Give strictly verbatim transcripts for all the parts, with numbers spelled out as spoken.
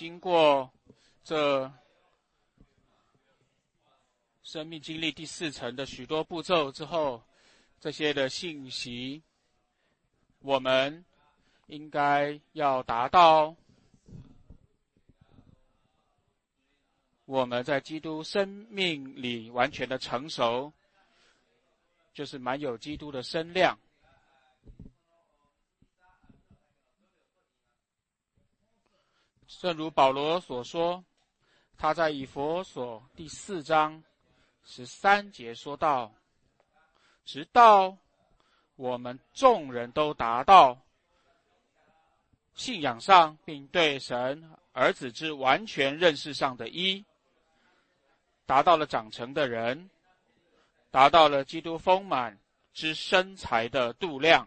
经过这生命经历第四层的许多步骤之后，这些的信息，我们应该要达到我们在基督生命里完全的成熟，就是满有基督的身量。正如保罗所说，他在以弗所第四章十三节说道，直到我们众人都达到信仰上，并对神儿子之完全认识上的一，达到了长成的人，达到了基督丰满之身材的度量。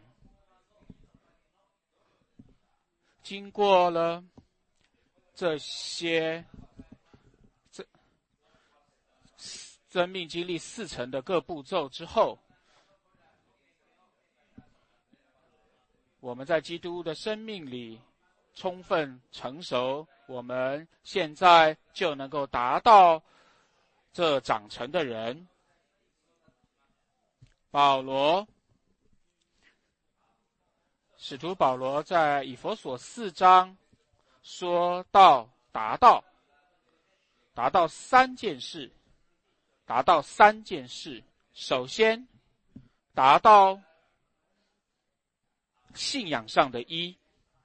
经过了这些这生命经历四层的各步骤之后，我们在基督的生命里充分成熟，我们现在就能够达到这长成的人。保罗使徒保罗在以弗所四章说到达到达到三件事，达到三件事。首先，达到信仰上的一，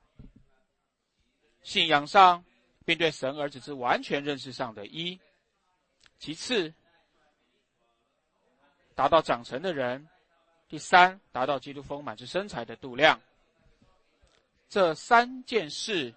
信仰上并对神儿子之完全认识上的一。其次，达到长成的人。第三，达到基督丰满之身材的度量。这三件事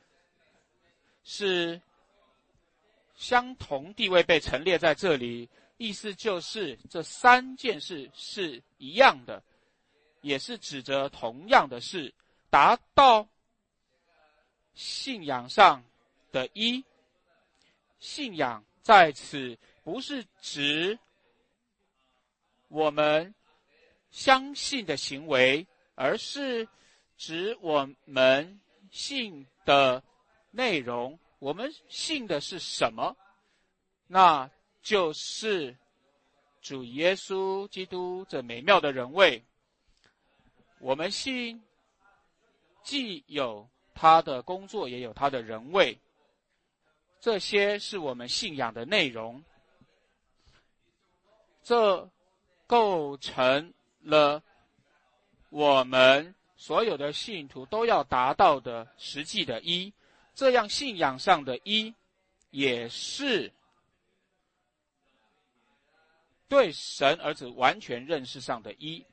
是相同地位被陈列在这里，意思就是这三件事是一样的，也是指着同样的事，达到信仰上的一。信仰在此不是指我们相信的行为，而是指我们信的内容。我们信的是什么？那就是主耶稣基督这美妙的人位。我们信既有他的工作，也有他的人位，这些是我们信仰的内容。这构成了我们所有的信徒都要达到的实际的一。这样信仰上的一，也是对神儿子完全认识上的一。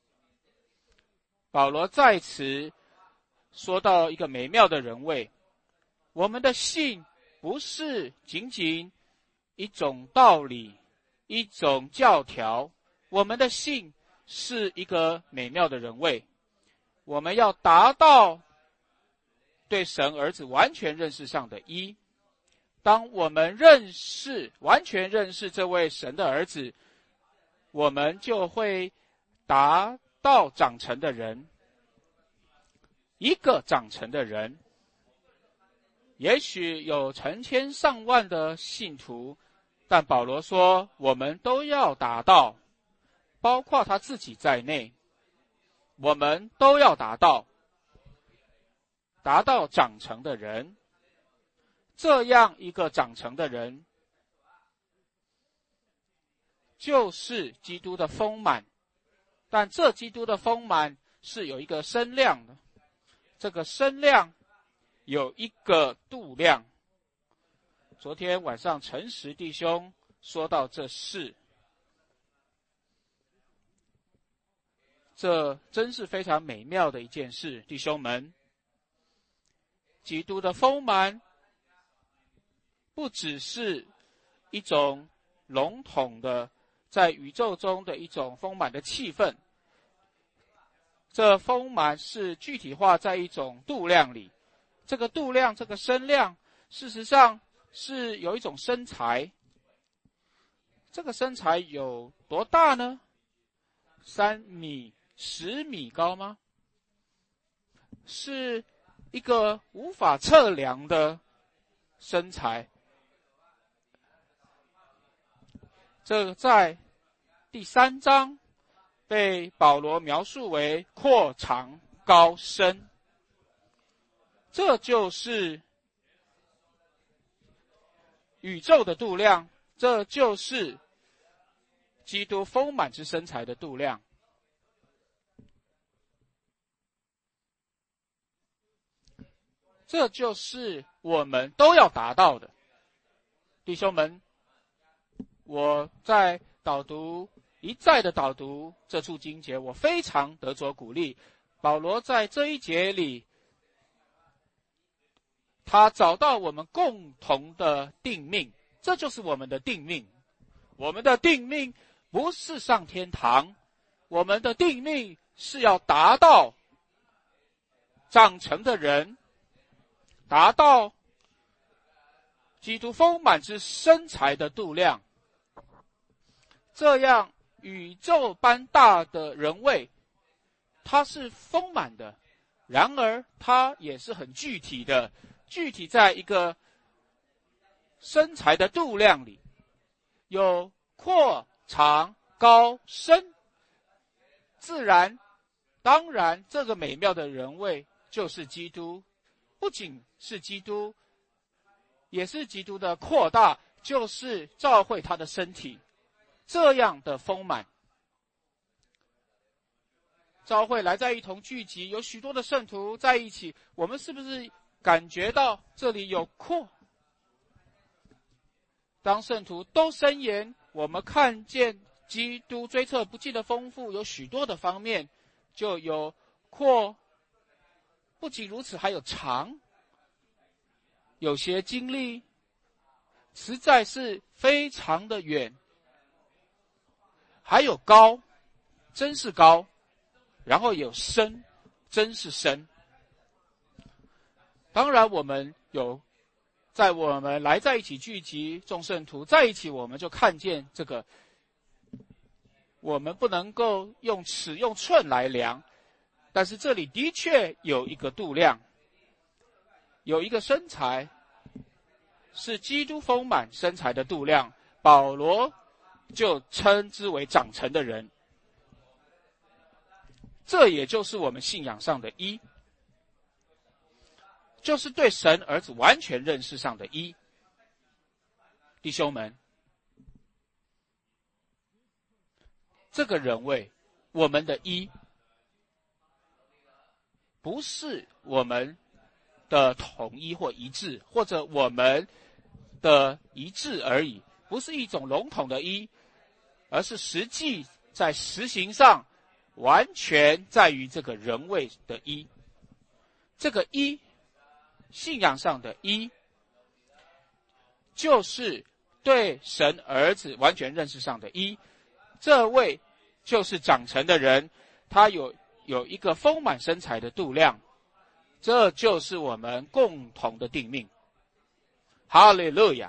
保罗在此说到一个美妙的人位，我们的信不是仅仅一种道理，一种教条，我们的信是一个美妙的人位。我们要达到对神儿子完全认识上的一。当我们认识完全认识这位神的儿子，我们就会达到长成的人。一个长成的人，也许有成千上万的信徒，但保罗说我们都要达到，包括他自己在内，我们都要达到达到长成的人。这样一个长成的人，就是基督的丰满。但这基督的丰满是有一个身量的，这个身量有一个度量。昨天晚上诚实弟兄说到这事，这真是非常美妙的一件事。弟兄们，基督的丰满不只是一种笼统的在宇宙中的一种丰满的气氛，这丰满是具体化在一种度量里。这个度量，这个身量，事实上是有一种身材。这个身材有多大呢？三米、十米高吗？是一个无法测量的身材。这在第三章被保罗描述为阔长高深，这就是宇宙的度量，这就是基督丰满之身材的度量。这就是我们都要达到的。弟兄们，我在导读一再的导读这处经节，我非常得着鼓励。保罗在这一节里，他找到我们共同的定命，这就是我们的定命。我们的定命不是上天堂，我们的定命是要达到长成的人，达到基督丰满之身材的度量。这样宇宙般大的人位，它是丰满的，然而它也是很具体的，具体在一个身材的度量里，有阔长高深。自然当然这个美妙的人位就是基督，不仅是基督，也是基督的扩大，就是教会他的身体，这样的丰满。教会来在一同聚集，有许多的圣徒在一起，我们是不是感觉到这里有扩？当圣徒都申言，我们看见基督追测不尽的丰富，有许多的方面，就有扩。不仅如此，还有长。有些经历实在是非常的远，还有高，真是高，然后有深，真是深。当然我们有在我们来在一起聚集众圣徒在一起，我们就看见这个，我们不能够用尺用寸来量，但是这里的确有一个度量，有一个身材，是基督丰满身材的度量，保罗就称之为长成的人。这也就是我们信仰上的一，就是对神儿子完全认识上的一。弟兄们，这个人位，我们的一，不是我们的统一或一致，或者我们的一致而已，不是一种笼统的一，而是实际在实行上完全在于这个人位的一。这个一，信仰上的一，就是对神儿子完全认识上的一。这位就是长成的人，他有有一个丰满身材的度量，这就是我们共同的定命。哈利路亚！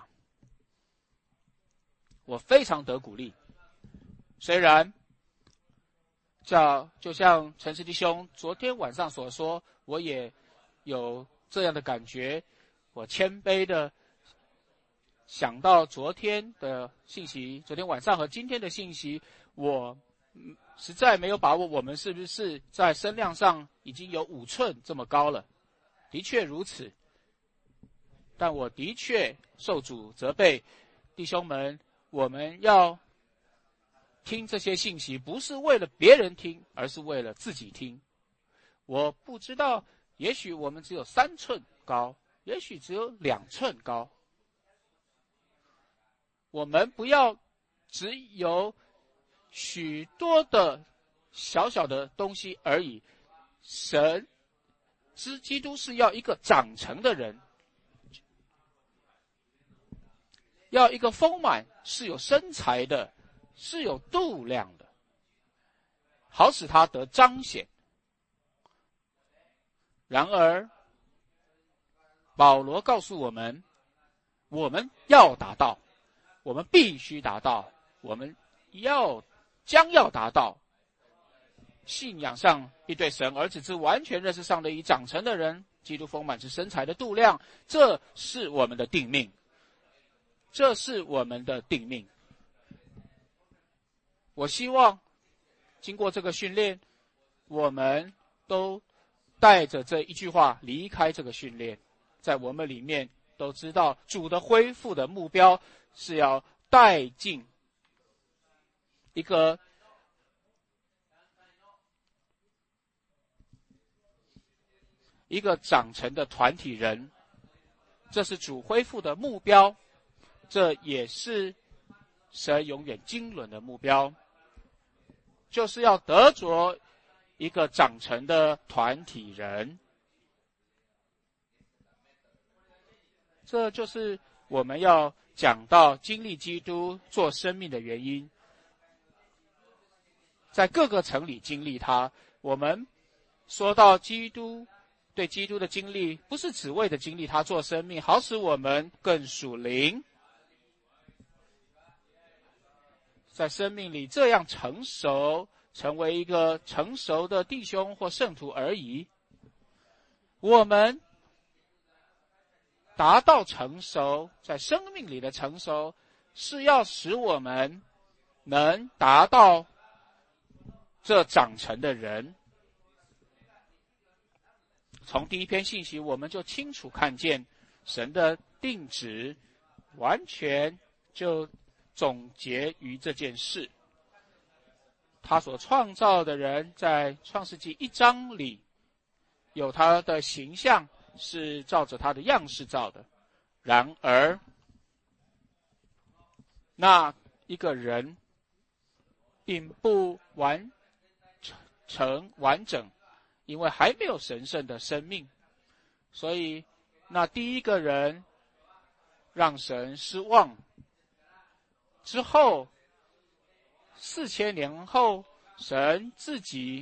我非常得鼓励。虽然叫就像陈师弟兄昨天晚上所说，我也有这样的感觉，我谦卑的想到昨天的信息，昨天晚上和今天的信息，我实在没有把握我们是不是在身量上已经有五寸这么高了。的确如此，但我的确受主责备，弟兄们，我们要听这些信息，不是为了别人听，而是为了自己听。我不知道，也许我们只有三寸高，也许只有两寸高。我们不要只有许多的小小的东西而已。神之基督是要一个长成的人，要一个丰满，是有身材的，是有度量的，好使他得彰显。然而保罗告诉我们，我们要达到，我们必须达到，我们要将要达到信仰上必对神儿子之完全认识上的已长成的人，基督丰满之身材的度量，这是我们的定命，这是我们的定命。我希望经过这个训练，我们都带着这一句话离开这个训练，在我们里面都知道主的恢复的目标是要带进一个一个长成的团体人，这是主恢复的目标，这也是神永远经纶的目标，就是要得着一个长成的团体人。这就是我们要讲到经历基督做生命的原因，在各个层里经历他。我们说到基督，对基督的经历，不是只为的经历他做生命，好使我们更属灵，在生命里这样成熟，成为一个成熟的弟兄或圣徒而已。我们达到成熟，在生命里的成熟，是要使我们能达到这长成的人。从第一篇信息我们就清楚看见神的定旨完全就总结于这件事。他所创造的人在创世纪一章里有他的形象，是照着他的样式造的。然而那一个人并不完成完整，因为还没有神圣的生命，所以那第一个人让神失望。之后四千年后，神自己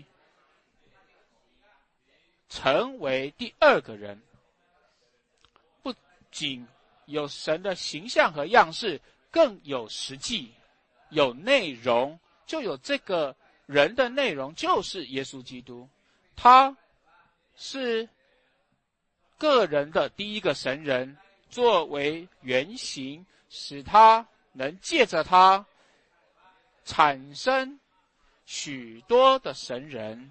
成为第二个人，不仅有神的形象和样式，更有实际，有内容，就有这个人的内容，就是耶稣基督。他是个人的第一个神人，作为原型，使他能借着他产生许多的神人。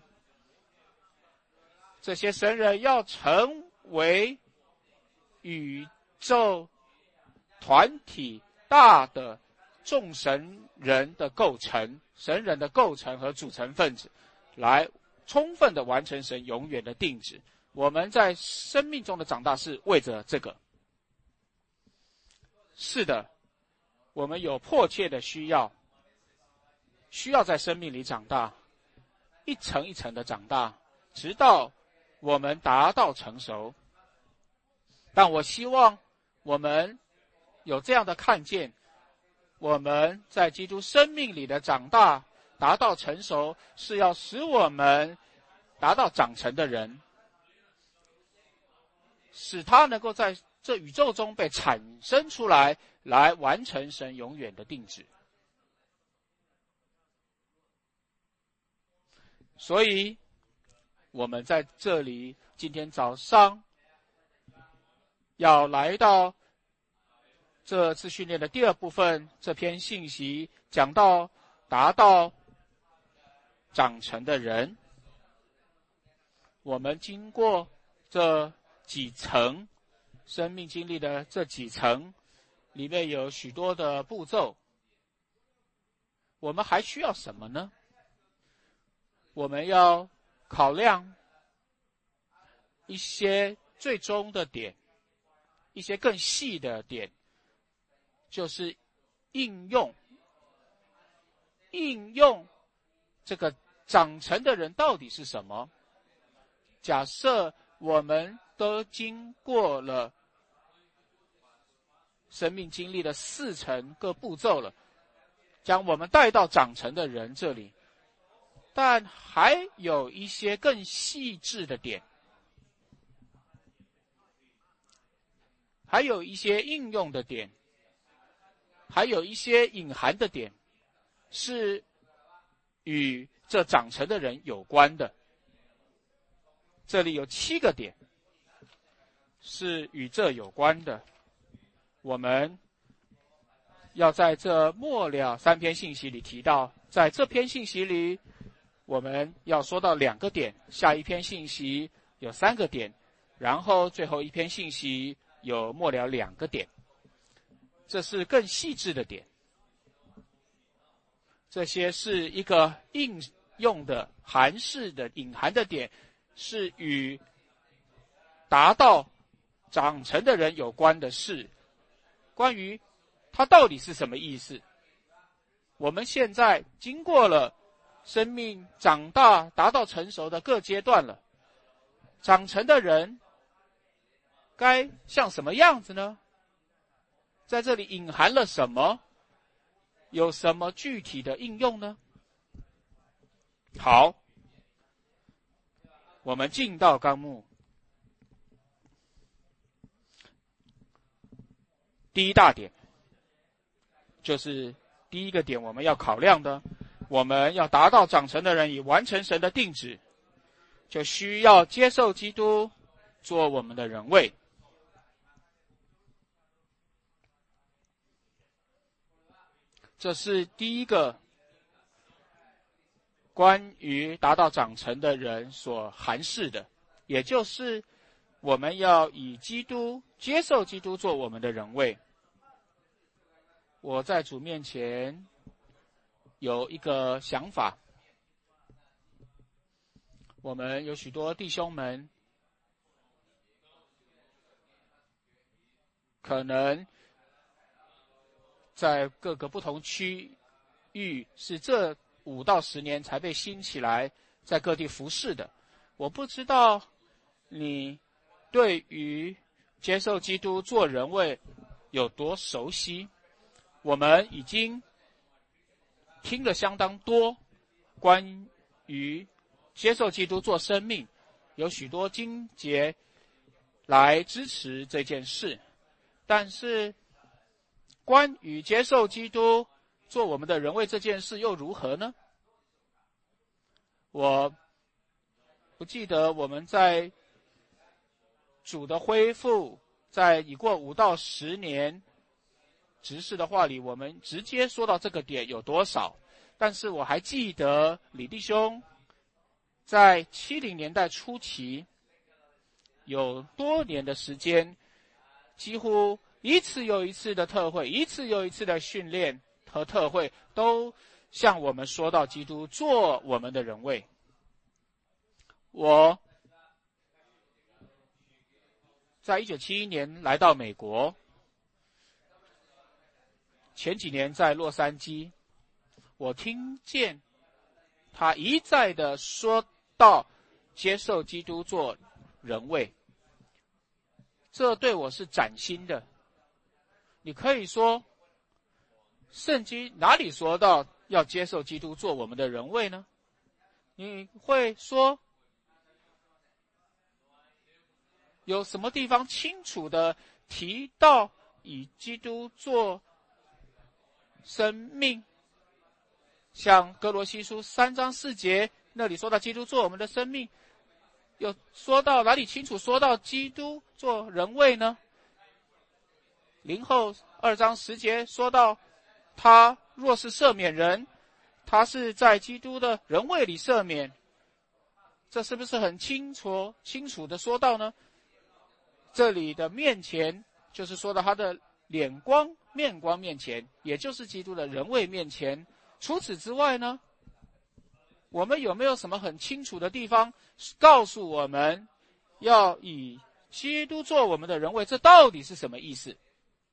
这些神人要成为宇宙团体大的众神人的构成，神人的构成和组成分子，来充分的完成神永远的定旨。我们在生命中的长大是为着这个。是的，我们有迫切的需要，需要在生命里长大，一层一层的长大，直到我们达到成熟。但我希望我们有这样的看见，我们在基督生命里的长大，达到成熟，是要使我们达到长成的人，使他能够在这宇宙中被产生出来，来完成神永远的定旨。所以我们在这里今天早上要来到这次训练的第二部分，这篇信息讲到达到长成的人。我们经过这几层生命经历的这几层，里面有许多的步骤。我们还需要什么呢？我们要考量一些最终的点，一些更细的点，就是应用应用这个长成的人到底是什么。假设我们都经过了生命经历的四层各步骤了，将我们带到长成的人这里，但还有一些更细致的点，还有一些应用的点，还有一些隐含的点，是与这长成的人有关的。这里有七个点是与这有关的。我们要在这末了三篇信息里提到，在这篇信息里我们要说到两个点，下一篇信息有三个点，然后最后一篇信息有末了两个点，这是更细致的点。这些是一个应用的含式的隐含的点，是与达到长成的人有关的事。关于它到底是什么意思，我们现在经过了生命长大达到成熟的各阶段了，长成的人该像什么样子呢？在这里隐含了什么？有什么具体的应用呢？好，我们进到纲目。第一大点就是第一个点我们要考量的，我们要达到长成的人以完成神的定旨，就需要接受基督做我们的人位。这是第一个关于达到长成的人所含示的，也就是我们要以基督接受基督做我们的人位。我在主面前有一个想法，我们有许多弟兄们可能在各个不同区域是这五到十年才被兴起来，在各地服侍的。我不知道你对于接受基督做人位有多熟悉。我们已经听了相当多关于接受基督做生命，有许多经节来支持这件事。但是关于接受基督做我们的人位这件事又如何呢？我不记得我们在主的恢复，在已过五到十年执事的话里，我们直接说到这个点有多少。但是我还记得李弟兄在七零年代初期有多年的时间，几乎一次又一次的特会，一次又一次的训练和特会，都向我们说到基督做我们的人位。我在一九七一年来到美国，前几年在洛杉矶，我听见他一再的说到接受基督做人位，这对我是崭新的。你可以说圣经哪里说到要接受基督做我们的人位呢？你会说有什么地方清楚的提到以基督做生命？像哥罗西书三章四节那里说到基督做我们的生命，有说到哪里清楚说到基督做人位呢？林后二章十节说到他若是赦免人，他是在基督的人位里赦免，这是不是很清楚清楚的说到呢？这里的面前就是说到他的脸光面光面前，也就是基督的人位面前。除此之外呢，我们有没有什么很清楚的地方告诉我们要以基督做我们的人位？这到底是什么意思？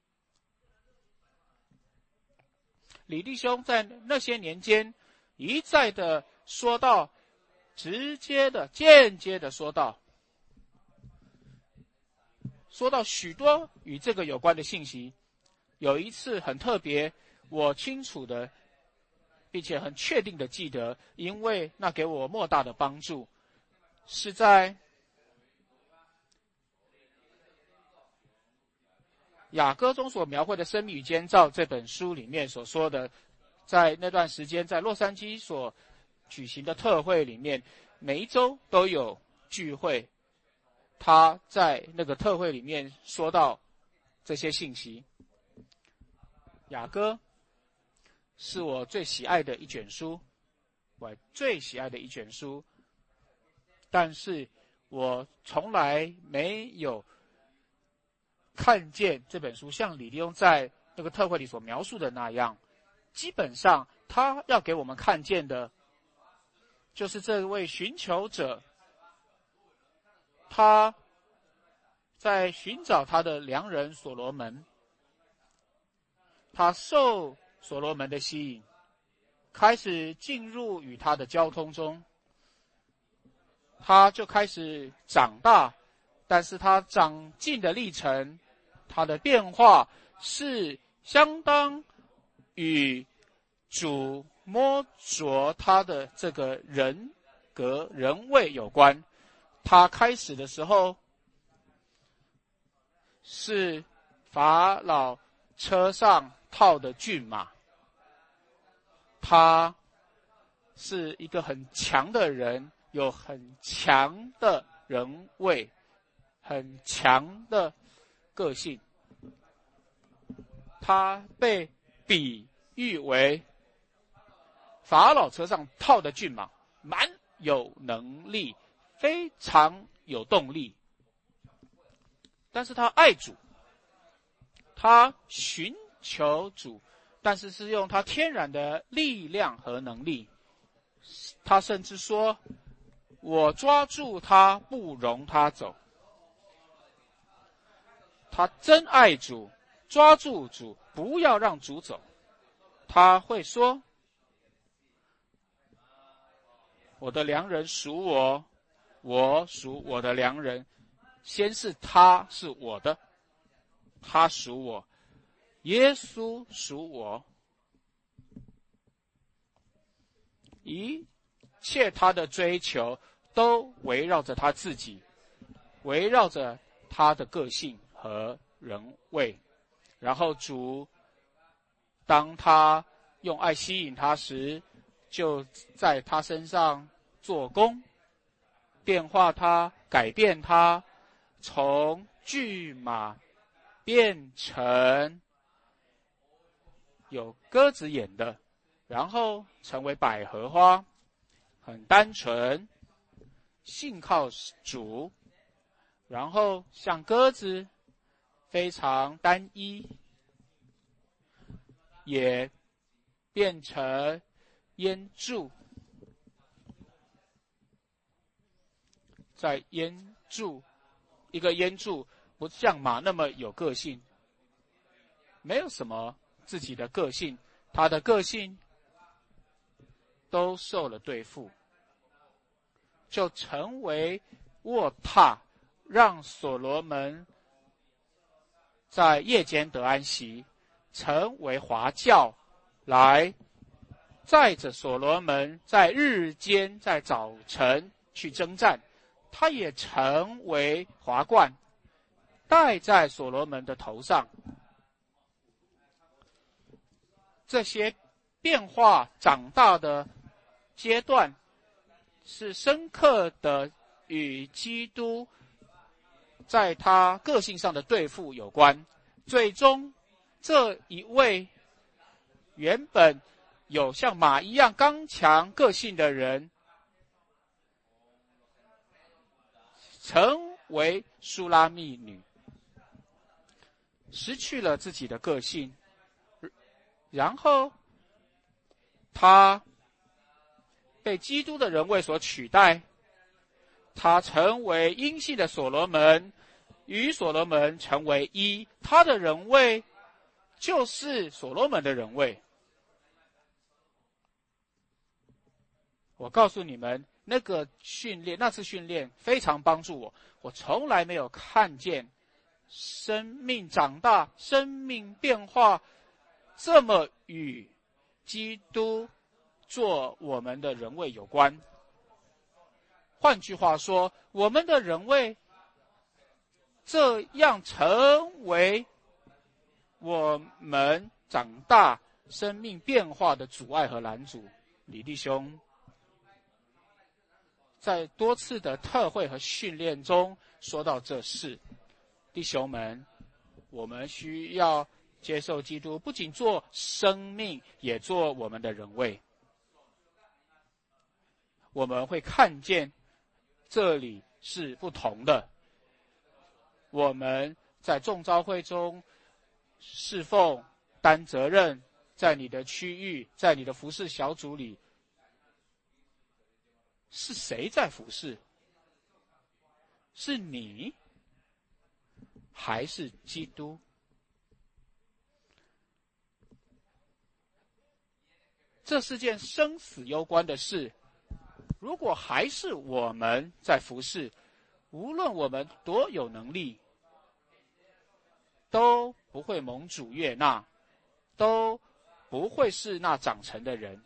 李弟兄在那些年间一再的说到，直接的间接的说到说到许多与这个有关的信息。有一次很特别，我清楚的并且很确定的记得，因为那给我莫大的帮助，是在雅歌中所描绘的《生命与建造》这本书里面所说的，在那段时间在洛杉矶所举行的特会里面，每一周都有聚会，他在那个特会里面说到这些信息。雅歌是我最喜爱的一卷书，我最喜爱的一卷书，但是我从来没有看见这本书像李弟兄在那个特会里所描述的那样。基本上他要给我们看见的就是这位寻求者，他在寻找他的良人所罗门，他受所罗门的吸引，开始进入与他的交通中，他就开始长大，但是他长进的历程，他的变化是相当与主摸着他的这个人格人位有关。他开始的时候是法老车上套的骏马，他是一个很强的人，有很强的人位，很强的个性。他被比喻为法老车上套的骏马，蛮有能力，非常有动力。但是他爱主，他寻求主，但是是用他天然的力量和能力。他甚至说，我抓住他，不容他走。他真爱主，抓住主，不要让主走。他会说，我的良人属我，我属我的良人。先是他是我的，他属我，耶稣属我，一切他的追求都围绕着他自己，围绕着他的个性和人位。然后主当他用爱吸引他时，就在他身上做工，变化他，改变他，从骏马变成有鸽子眼的，然后成为百合花，很单纯，信靠主，然后像鸽子非常单一，也变成烟柱，在烟柱一个烟柱不像马那么有个性，没有什么自己的个性，他的个性都受了对付，就成为卧榻，让所罗门在夜间得安息，成为华轿，来载着所罗门在日间在早晨去征战。他也成为华冠，戴在所罗门的头上。这些变化长大的阶段，是深刻的与基督在他个性上的对付有关。最终，这一位原本有像马一样刚强个性的人，成为书拉密女，失去了自己的个性，然后她被基督的人位所取代，她成为阴性的所罗门，与所罗门成为一，她的人位就是所罗门的人位。我告诉你们，那个训练，那次训练非常帮助我。我从来没有看见生命长大、生命变化这么与基督做我们的人位有关。换句话说，我们的人位这样成为我们长大、生命变化的阻碍和拦阻。李弟兄， 在多次的特会和训练中说到这事。弟兄们，我们需要接受基督，不仅做生命，也做我们的人位。我们会看见这里是不同的。我们在众召会中侍奉、担责任，在你的区域，在你的服事小组里，是谁在服事？是你，还是基督？这是件生死攸关的事。如果还是我们在服事，无论我们多有能力，都不会蒙主悦纳，都不会是那长成的人。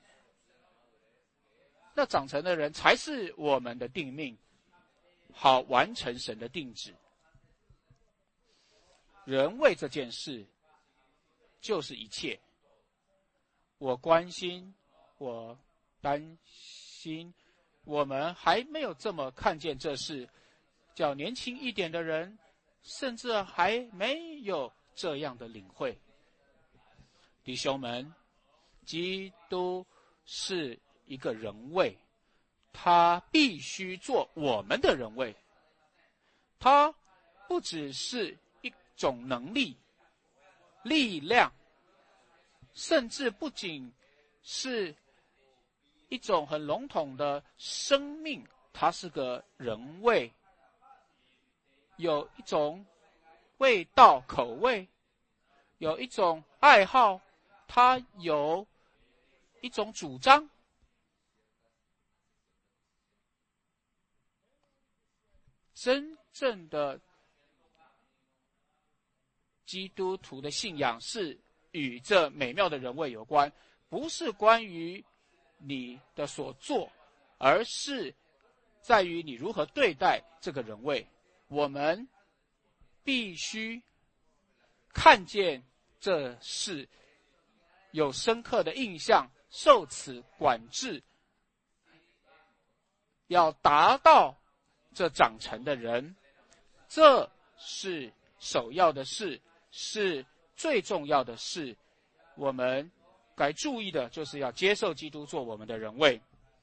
那长成的人才是我们的定命，好完成神的定旨。人为这件事就是一切。我关心，我担心，我们还没有这么看见这事。较年轻一点的人，甚至还没有这样的领会。弟兄们，基督是一个人位，他必须做我们的人位。他不只是一种能力、力量，甚至不仅是一种很笼统的生命，它是个人位，有一种味道口味，有一种爱好，它有一种主张。真正的基督徒的信仰是与这美妙的人位有关，不是关于你的所做，而是在于你如何对待这个人位。我们必须看见这事，有深刻的印象，受此管制，要达到这长成的人，这是首要的事，是最重要的事。我们该注意的就是要接受基督做我们的人位。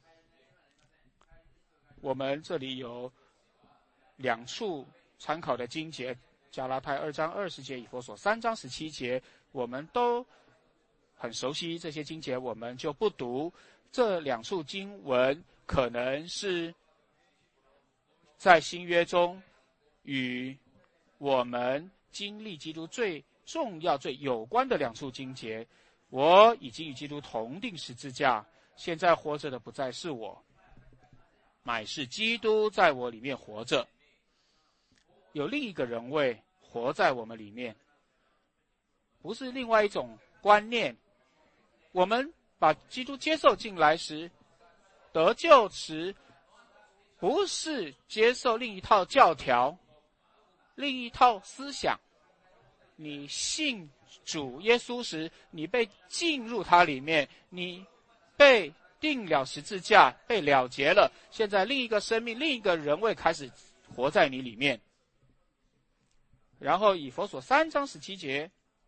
我们这里有两处参考的经节，加拉太二章二十节，以弗所三章十七节，我们都很熟悉这些经节，我们就不读。这两处经文可能是在新约中与我们经历基督最重要、最有关的两处经节。我已经与基督同定十字架，现在活着的不再是我，乃是基督在我里面活着。有另一个人位活在我们里面，不是另外一种观念。我们把基督接受进来时，得救时不是接受另一套教条、另一套思想。你信主耶稣时，你被进入他里面，你被定了十字架，被了结了。现在另一个生命、另一个人位开始活在你里面。然后以弗所三章十七节，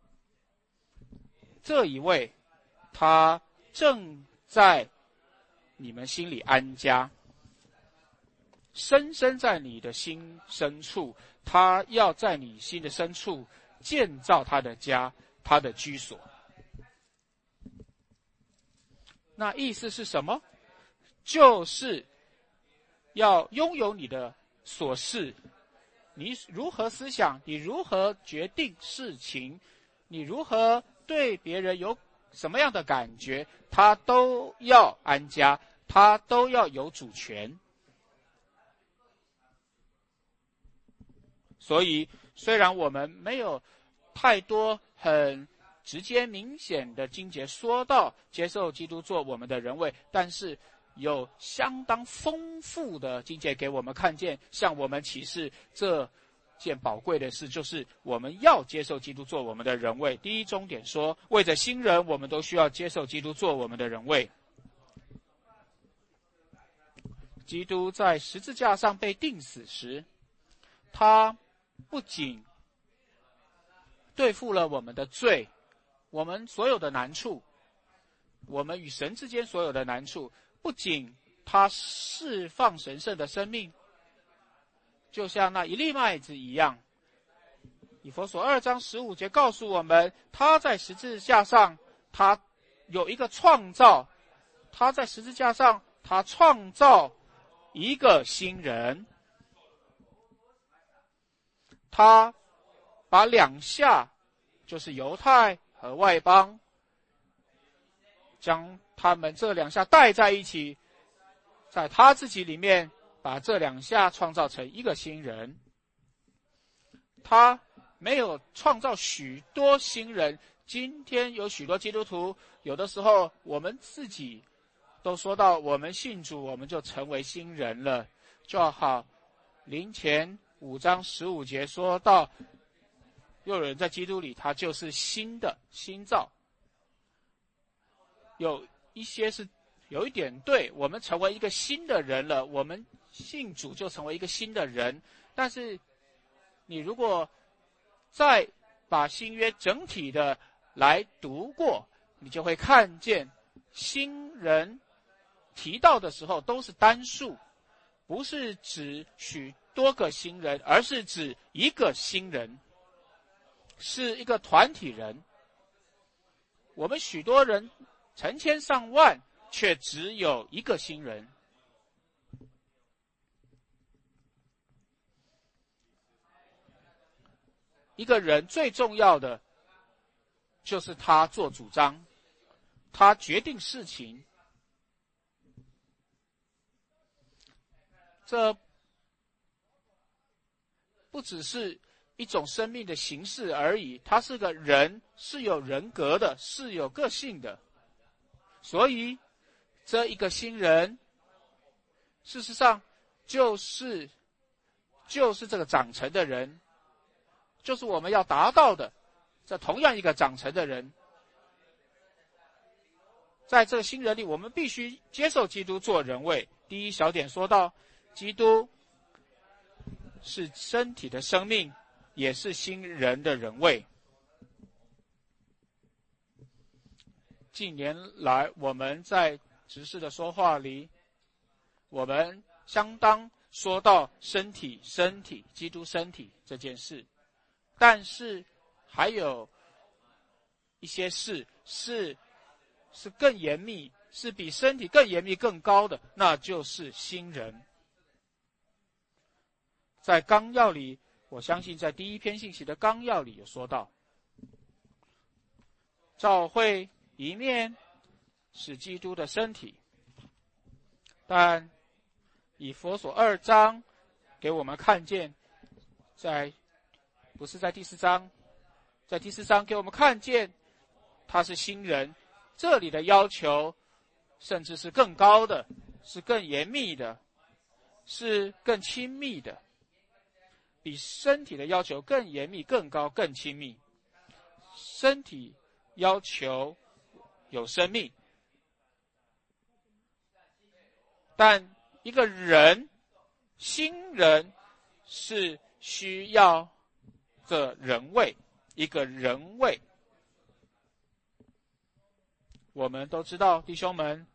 这一位他正在你们心里安家，深深在你的心深处，他要在你心的深处建造他的家，他的居所。那意思是什么？就是要拥有你的所事，你如何思想，你如何决定事情，你如何对别人有什么样的感觉，他都要安家，他都要有主权。所以虽然我们没有太多很直接明显的经节说到接受基督做我们的人位，但是有相当丰富的经节给我们看见，向我们启示这件宝贵的事，就是我们要接受基督做我们的人位。第一重点说，为着新人，我们都需要接受基督做我们的人位。 基督在十字架上被钉死时，他不仅对付了我们的罪，我们所有的难处，我们与神之间所有的难处，不仅他释放神圣的生命，就像那一粒麦子一样。以弗所二章十五节告诉我们，他在十字架上，他有一个创造，他在十字架上，他创造一个新人，他把两下，就是犹太和外邦，将他们这两下带在一起，在他自己里面把这两下创造成一个新人。他没有创造许多新人，今天有许多基督徒，有的时候我们自己都说到我们信主，我们就成为新人了，就好林前五章十五节说到，又有人在基督里，他就是新的新造。有一些是有一点对，我们成为一个新的人了，我们信主就成为一个新的人。但是你如果再把新约整体的来读过，你就会看见新人提到的时候都是单数，不是指许多个新人，而是指一个新人，是一个团体人。我们许多人成千上万，却只有一个新人。一个人最重要的就是他做主张，他决定事情。这不只是一种生命的形式而已，他是个人，是有人格的，是有个性的。所以这一个新人事实上就是就是这个长成的人，就是我们要达到的这同样一个长成的人。在这个新人里，我们必须接受基督做人位。第一小点说到，基督是身体的生命，也是新人的人位。近年来我们在执事的说话里，我们相当说到身体身体基督身体这件事，但是还有一些事是是更严密，是比身体更严密更高的，那就是新人。在纲要里，我相信在第一篇信息的纲要里有说到，教会一面是基督的身体，但以弗所二章给我们看见，在不是在第四章，在第四章给我们看见他是新人。这里的要求甚至是更高的，是更严密的，是更亲密的，比身体的要求更严密、更高、更亲密。身体要求有生命，但一个人，新人是需要这人位，一个人位。我们都知道，弟兄们，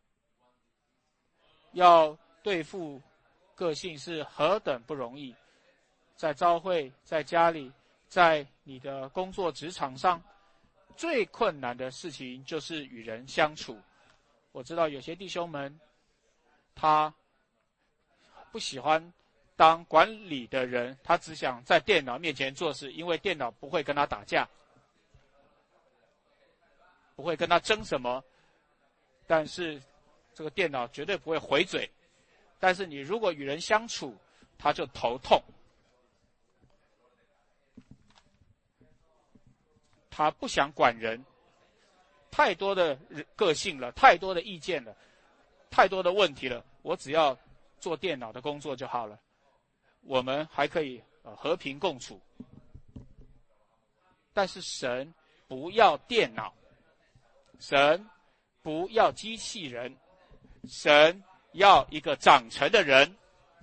要对付个性是何等不容易。在教会，在家里，在你的工作职场上，最困难的事情就是与人相处。我知道有些弟兄们，他不喜欢当管理的人，他只想在电脑面前做事，因为电脑不会跟他打架，不会跟他争什么，但是这个电脑绝对不会回嘴。但是你如果与人相处，他就头痛，他不想管人，太多的个性了，太多的意见了，太多的问题了，我只要做电脑的工作就好了，我们还可以、呃、和平共处。但是神不要电脑，神不要机器人，神要一个长成的人，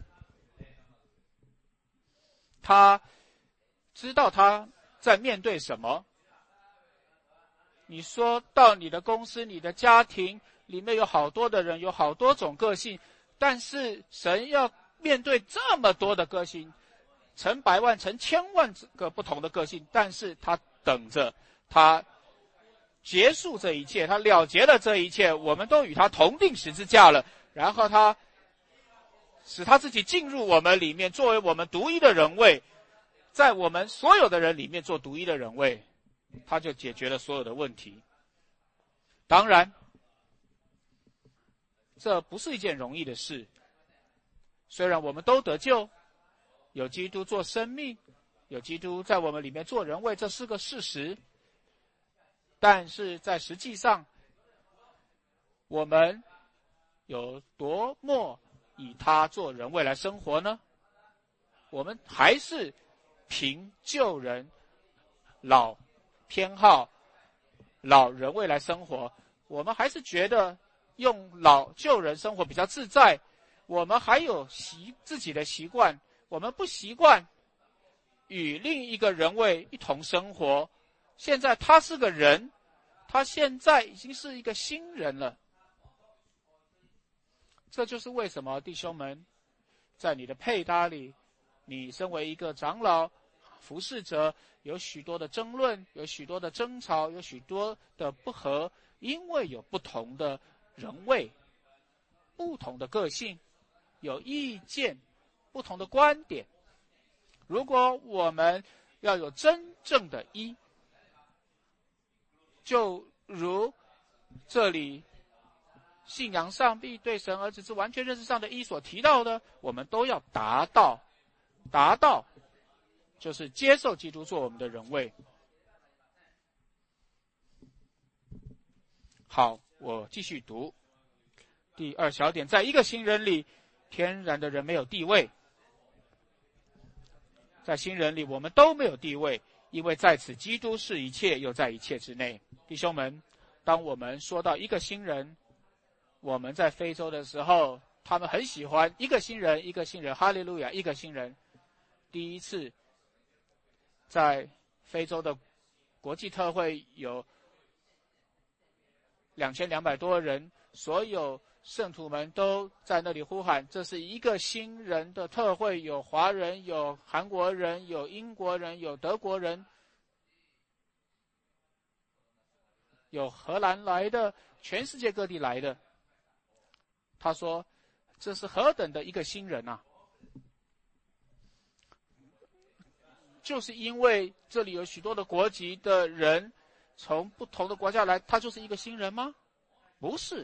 他知道他在面对什么。你说到你的公司、你的家庭里面有好多的人，有好多种个性，但是神要面对这么多的个性，成百万、成千万个不同的个性，但是他等着他结束这一切，他了结了这一切，我们都与他同定十字架了，然后他使他自己进入我们里面，作为我们独一的人位，在我们所有的人里面做独一的人位，他就解决了所有的问题。当然这不是一件容易的事，虽然我们都得救，有基督做生命，有基督在我们里面做人位，这是个事实，但是在实际上我们有多么以他做人位来生活呢？我们还是凭旧人老偏好老人位来生活，我们还是觉得用老旧人生活比较自在，我们还有习自己的习惯，我们不习惯与另一个人位一同生活。现在他是个人，他现在已经是一个新人了。这就是为什么弟兄们，在你的配搭里，你身为一个长老服侍者，有许多的争论，有许多的争吵，有许多的不和，因为有不同的人位，不同的个性，有意见，不同的观点。如果我们要有真正的一，就如这里信仰上必对神儿子之完全认识上的一所提到的，我们都要达到达到就是接受基督做我们的人位。好，我继续读第二小点，在一个新人里，天然的人没有地位。在新人里我们都没有地位，因为在此基督是一切，又在一切之内。弟兄们，当我们说到一个新人，我们在非洲的时候，他们很喜欢一个新人一个新人，哈利路亚，一个新人。第一次在非洲的国际特会有两千两百多人，所有圣徒们都在那里呼喊，这是一个新人的特会，有华人，有韩国人，有英国人，有德国人，有荷兰来的，全世界各地来的。他说这是何等的一个新人啊，就是因为这里有许多的国籍的人从不同的国家来，他就是一个新人吗？不是。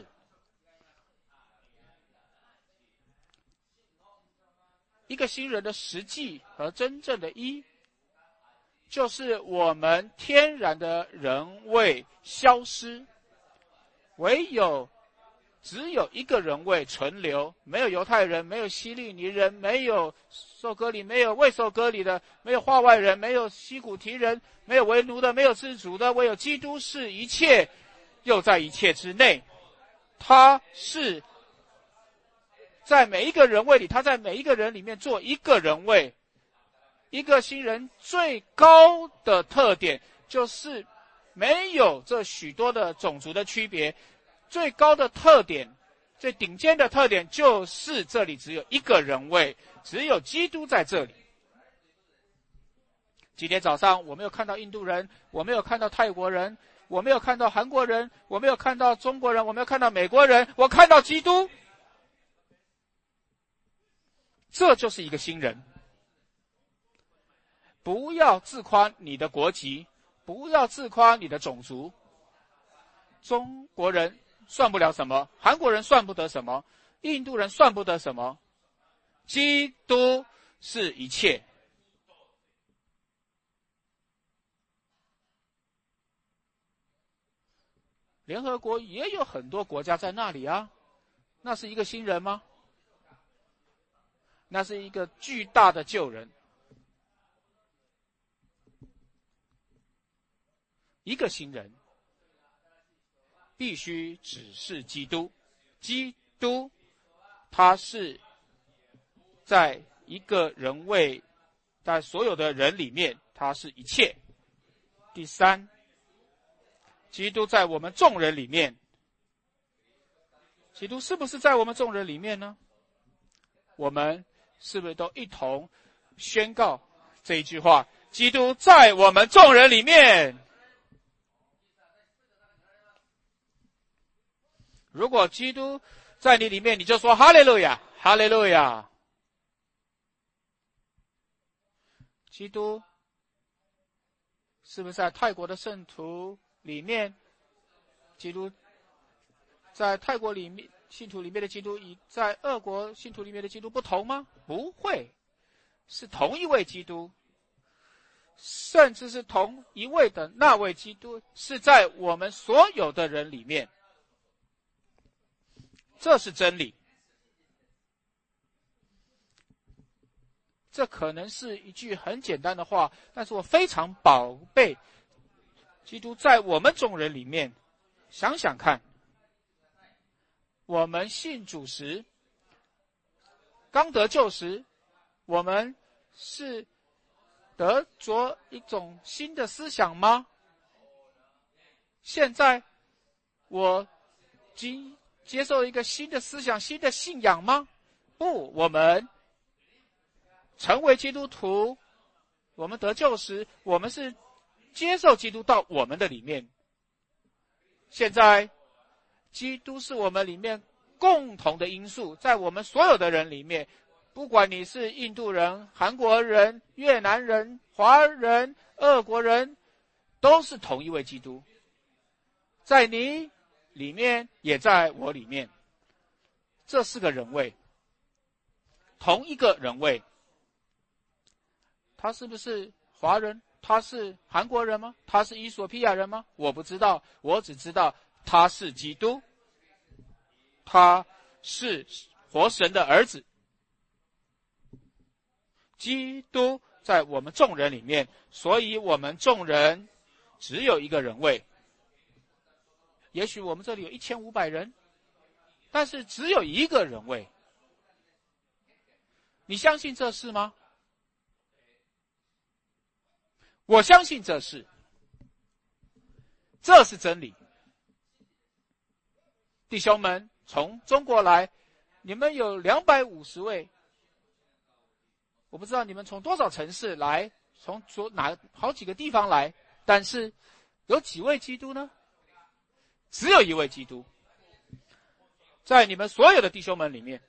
一个新人的实际和真正的一，就是我们天然的人位消失，唯有只有一个人位存留，没有犹太人，没有希利尼人，没有受割礼，没有未受割礼的，没有化外人，没有西古提人，没有为奴的，没有自主的，唯有基督是一切，又在一切之内。他是在每一个人位里，他在每一个人里面做一个人位。一个新人最高的特点就是没有这许多的种族的区别，最高的特点，最顶尖的特点就是这里只有一个人位，只有基督在这里。今天早上我没有看到印度人，我没有看到泰国人，我没有看到韩国人，我没有看到中国人，我没有看到美国人，我看到基督。这就是一个新人。不要自夸你的国籍，不要自夸你的种族。中国人算不了什么，韩国人算不得什么，印度人算不得什么，基督是一切。联合国也有很多国家在那里啊，那是一个新人吗？那是一个巨大的救人。一个新人必须只是基督，基督他是在一个人位，在所有的人里面，他是一切。第三，基督在我们众人里面，基督是不是在我们众人里面呢？我们是不是都一同宣告这一句话：基督在我们众人里面？如果基督在你里面，你就说哈利路亚，哈利路亚。基督是不是在泰国的圣徒里面？基督在泰国里面信徒里面的基督与在俄国信徒里面的基督不同吗？不会，是同一位基督，甚至是同一位的那位基督是在我们所有的人里面。这是真理。这可能是一句很简单的话，但是我非常宝贝基督在我们众人里面。想想看，我们信主时，刚得救时，我们是得着一种新的思想吗？现在我经接受一个新的思想、新的信仰吗？不，我们成为基督徒，我们得救时，我们是接受基督到我们的里面。现在，基督是我们里面共同的因素，在我们所有的人里面，不管你是印度人、韩国人、越南人、华人、俄国人，都是同一位基督，在你里面，也在我里面。这是个人位，同一个人位。他是不是华人？他是韩国人吗？他是伊索比亚人吗？我不知道，我只知道他是基督，他是活神的儿子。基督在我们众人里面，所以我们众人只有一个人位。也许我们这里有一千五百人，但是只有一个人位。你相信这事吗？我相信这事，这是真理。弟兄们，从中国来，你们有两百五十位，我不知道你们从多少城市来，从哪好几个地方来，但是有几位基督呢？只有一位基督，在你们所有的弟兄们里面，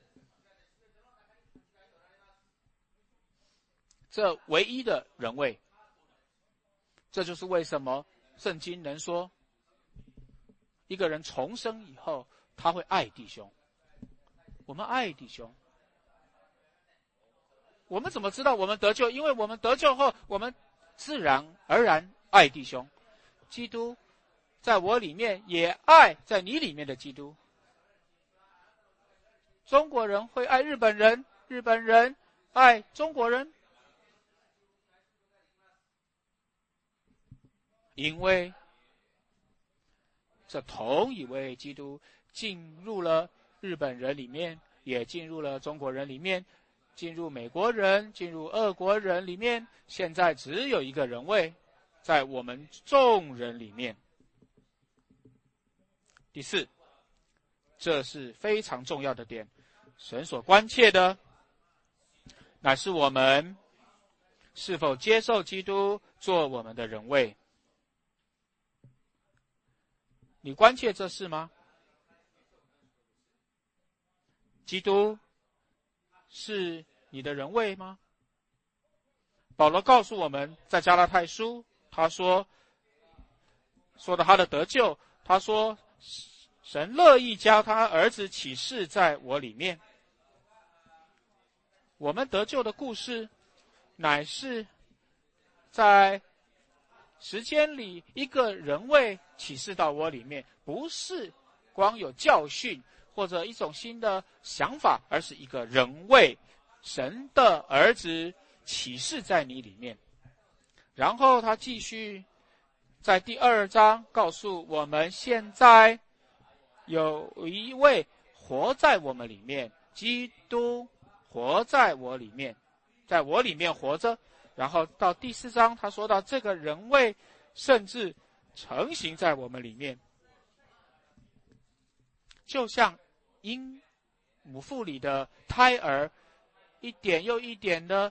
这唯一的人位。这就是为什么圣经能说，一个人重生以后，他会爱弟兄。我们爱弟兄，我们怎么知道我们得救？因为我们得救后，我们自然而然爱弟兄。基督在我里面，也爱在你里面的基督。中国人会爱日本人，日本人爱中国人，因为这同一位基督进入了日本人里面，也进入了中国人里面，进入美国人，进入俄国人里面，现在只有一个人位，在我们众人里面。第四，这是非常重要的点，神所关切的乃是我们是否接受基督做我们的人位。你关切这事吗？基督是你的人位吗？保罗告诉我们，在加拉太书，他说说到他的得救，他说神乐意将他儿子启示在我里面。我们得救的故事乃是在时间里一个人位启示到我里面，不是光有教训或者一种新的想法，而是一个人位，神的儿子启示在你里面。然后他继续在第二章告诉我们，现在有一位活在我们里面， 基督活在我里面，在我里面活着。然后到第四章，他说到这个人位甚至成型在我们里面，就像婴母腹里的胎儿，一点又一点的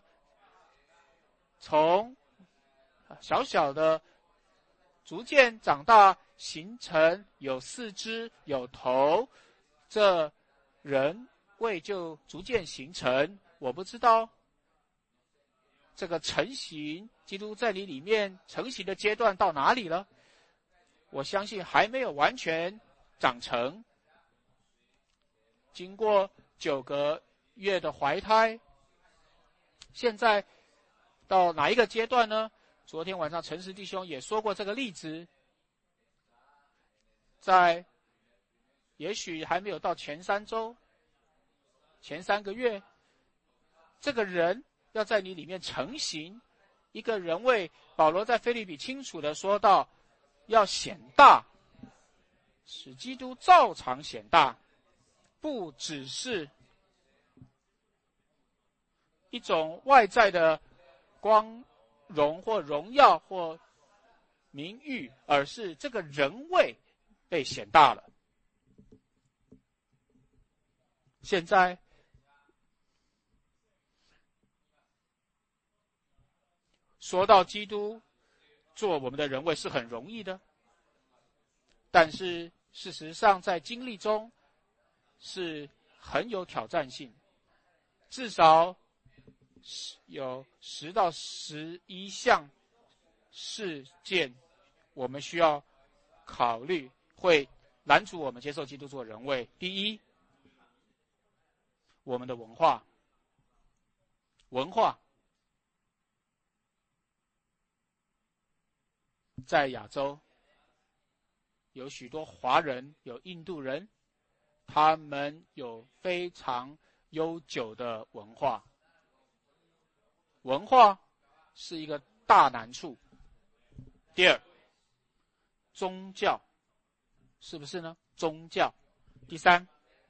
从小小的逐渐长大，形成有四肢有头，这人位就逐渐形成。我不知道这个成型，基督在你里面成型的阶段到哪里了？我相信还没有完全长成。经过九个月的怀胎，现在到哪一个阶段呢？昨天晚上诚实弟兄也说过这个例子，在也许还没有到前三周、前三个月，这个人要在你里面成型。一个人位，保罗在腓立比清楚的说到，要显大，使基督照常显大，不只是一种外在的光荣或荣耀或名誉，而是这个人位被显大了。现在说到基督做我们的人位是很容易的，但是事实上在经历中是很有挑战性，至少有十到十一项事件我们需要考虑，会拦阻我们接受基督做人位。第一，我们的文化文化在亚洲有许多华人，有印度人，他们有非常悠久的文化。文化是一个大难处。第二，宗教，是不是呢？宗教。第三，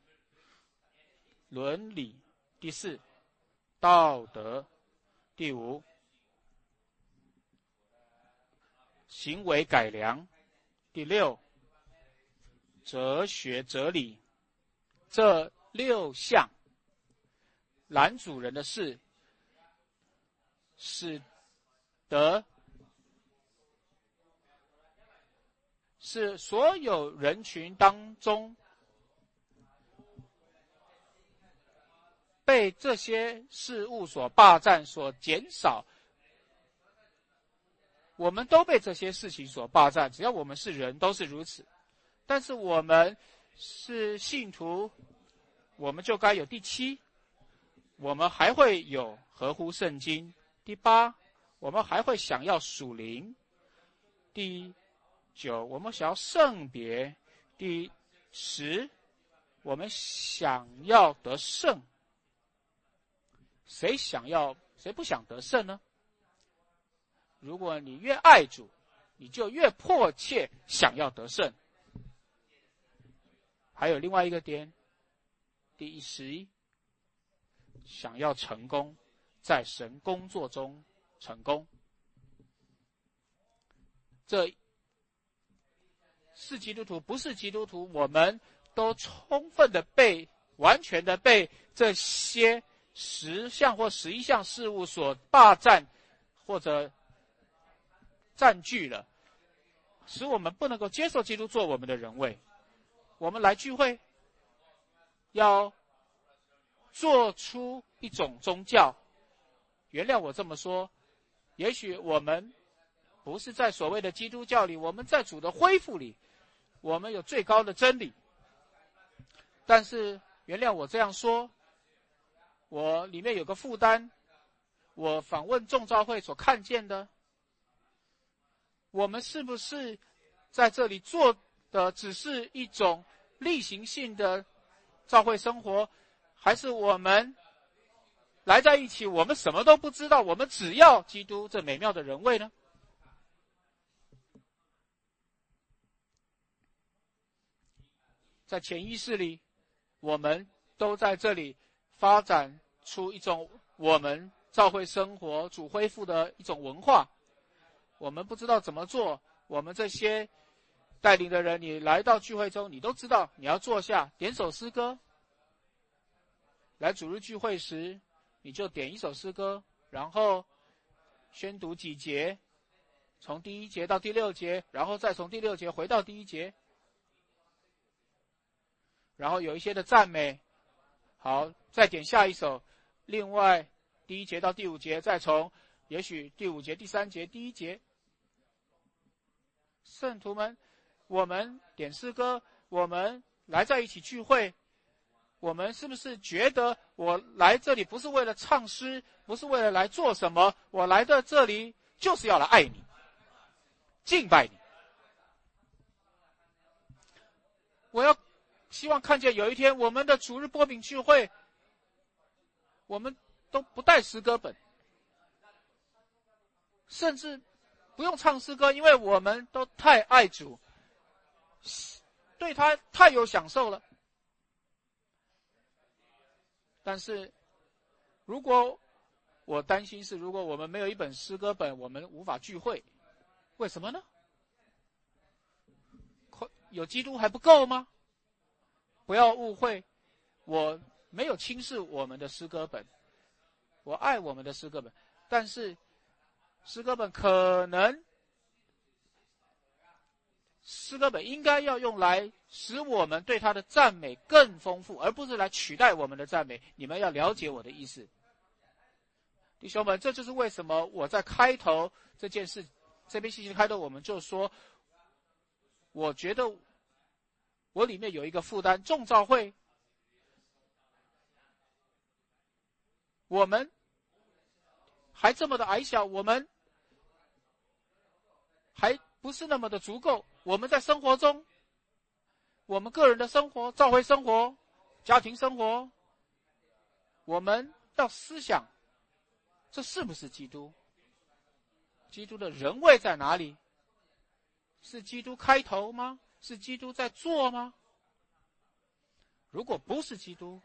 伦理。第四，道德。第五，行为改良。第六，哲学哲理。这六项拦阻人的事，使得是所有人群当中被这些事物所霸占、所减少。我们都被这些事情所霸占，只要我们是人都是如此。但是我们是信徒，我们就该有第七，我们还会有合乎圣经。第八，我们还会想要属灵。第九，我们想要圣别。第十，我们想要得胜。谁想要，谁不想得胜呢？如果你越爱主，你就越迫切想要得胜。还有另外一个点，第十一，想要成功，在神工作中成功。这是基督徒，不是基督徒，我们都充分的被、完全的被这些十项或十一项事物所霸占或者占据了，使我们不能够接受基督做我们的人位。我们来聚会，要做出一种宗教。原谅我这么说，也许我们不是在所谓的基督教里，我们在主的恢复里，我们有最高的真理。但是原谅我这样说，我里面有个负担，我访问众召会所看见的，我们是不是在这里做的只是一种例行性的召会生活，还是我们来在一起，我们什么都不知道，我们只要基督这美妙的人位呢？在潜意识里，我们都在这里发展出一种我们教会生活主恢复的一种文化。我们不知道怎么做，我们这些带领的人，你来到聚会中，你都知道你要坐下点首诗歌。来主日聚会时，你就点一首诗歌，然后宣读几节，从第一节到第六节，然后再从第六节回到第一节，然后有一些的赞美，好，再点下一首，另外第一节到第五节，再从也许第五节、第三节、第一节。圣徒们，我们点诗歌，我们来在一起聚会，我们是不是觉得我来这里不是为了唱诗，不是为了来做什么，我来到这里就是要来爱你，敬拜你。我要希望看见有一天我们的主日播饼聚会，我们都不带诗歌本，甚至不用唱诗歌，因为我们都太爱主，对他太有享受了。但是如果我担心是，如果我们没有一本诗歌本，我们无法聚会。为什么呢？有基督还不够吗？不要误会，我没有轻视我们的诗歌本，我爱我们的诗歌本，但是诗歌本可能诗歌本应该要用来使我们对他的赞美更丰富，而不是来取代我们的赞美。你们要了解我的意思。弟兄们，这就是为什么我在开头这件事，这篇信息开头我们就说，我觉得我里面有一个负担，众召会，我们还这么的矮小，我们还不是那么的足够。我们在生活中，我们个人的生活、召会生活、家庭生活，我们要思想，这是不是基督？基督的人位在哪里？是基督开头吗？是基督在做吗？如果不是基督，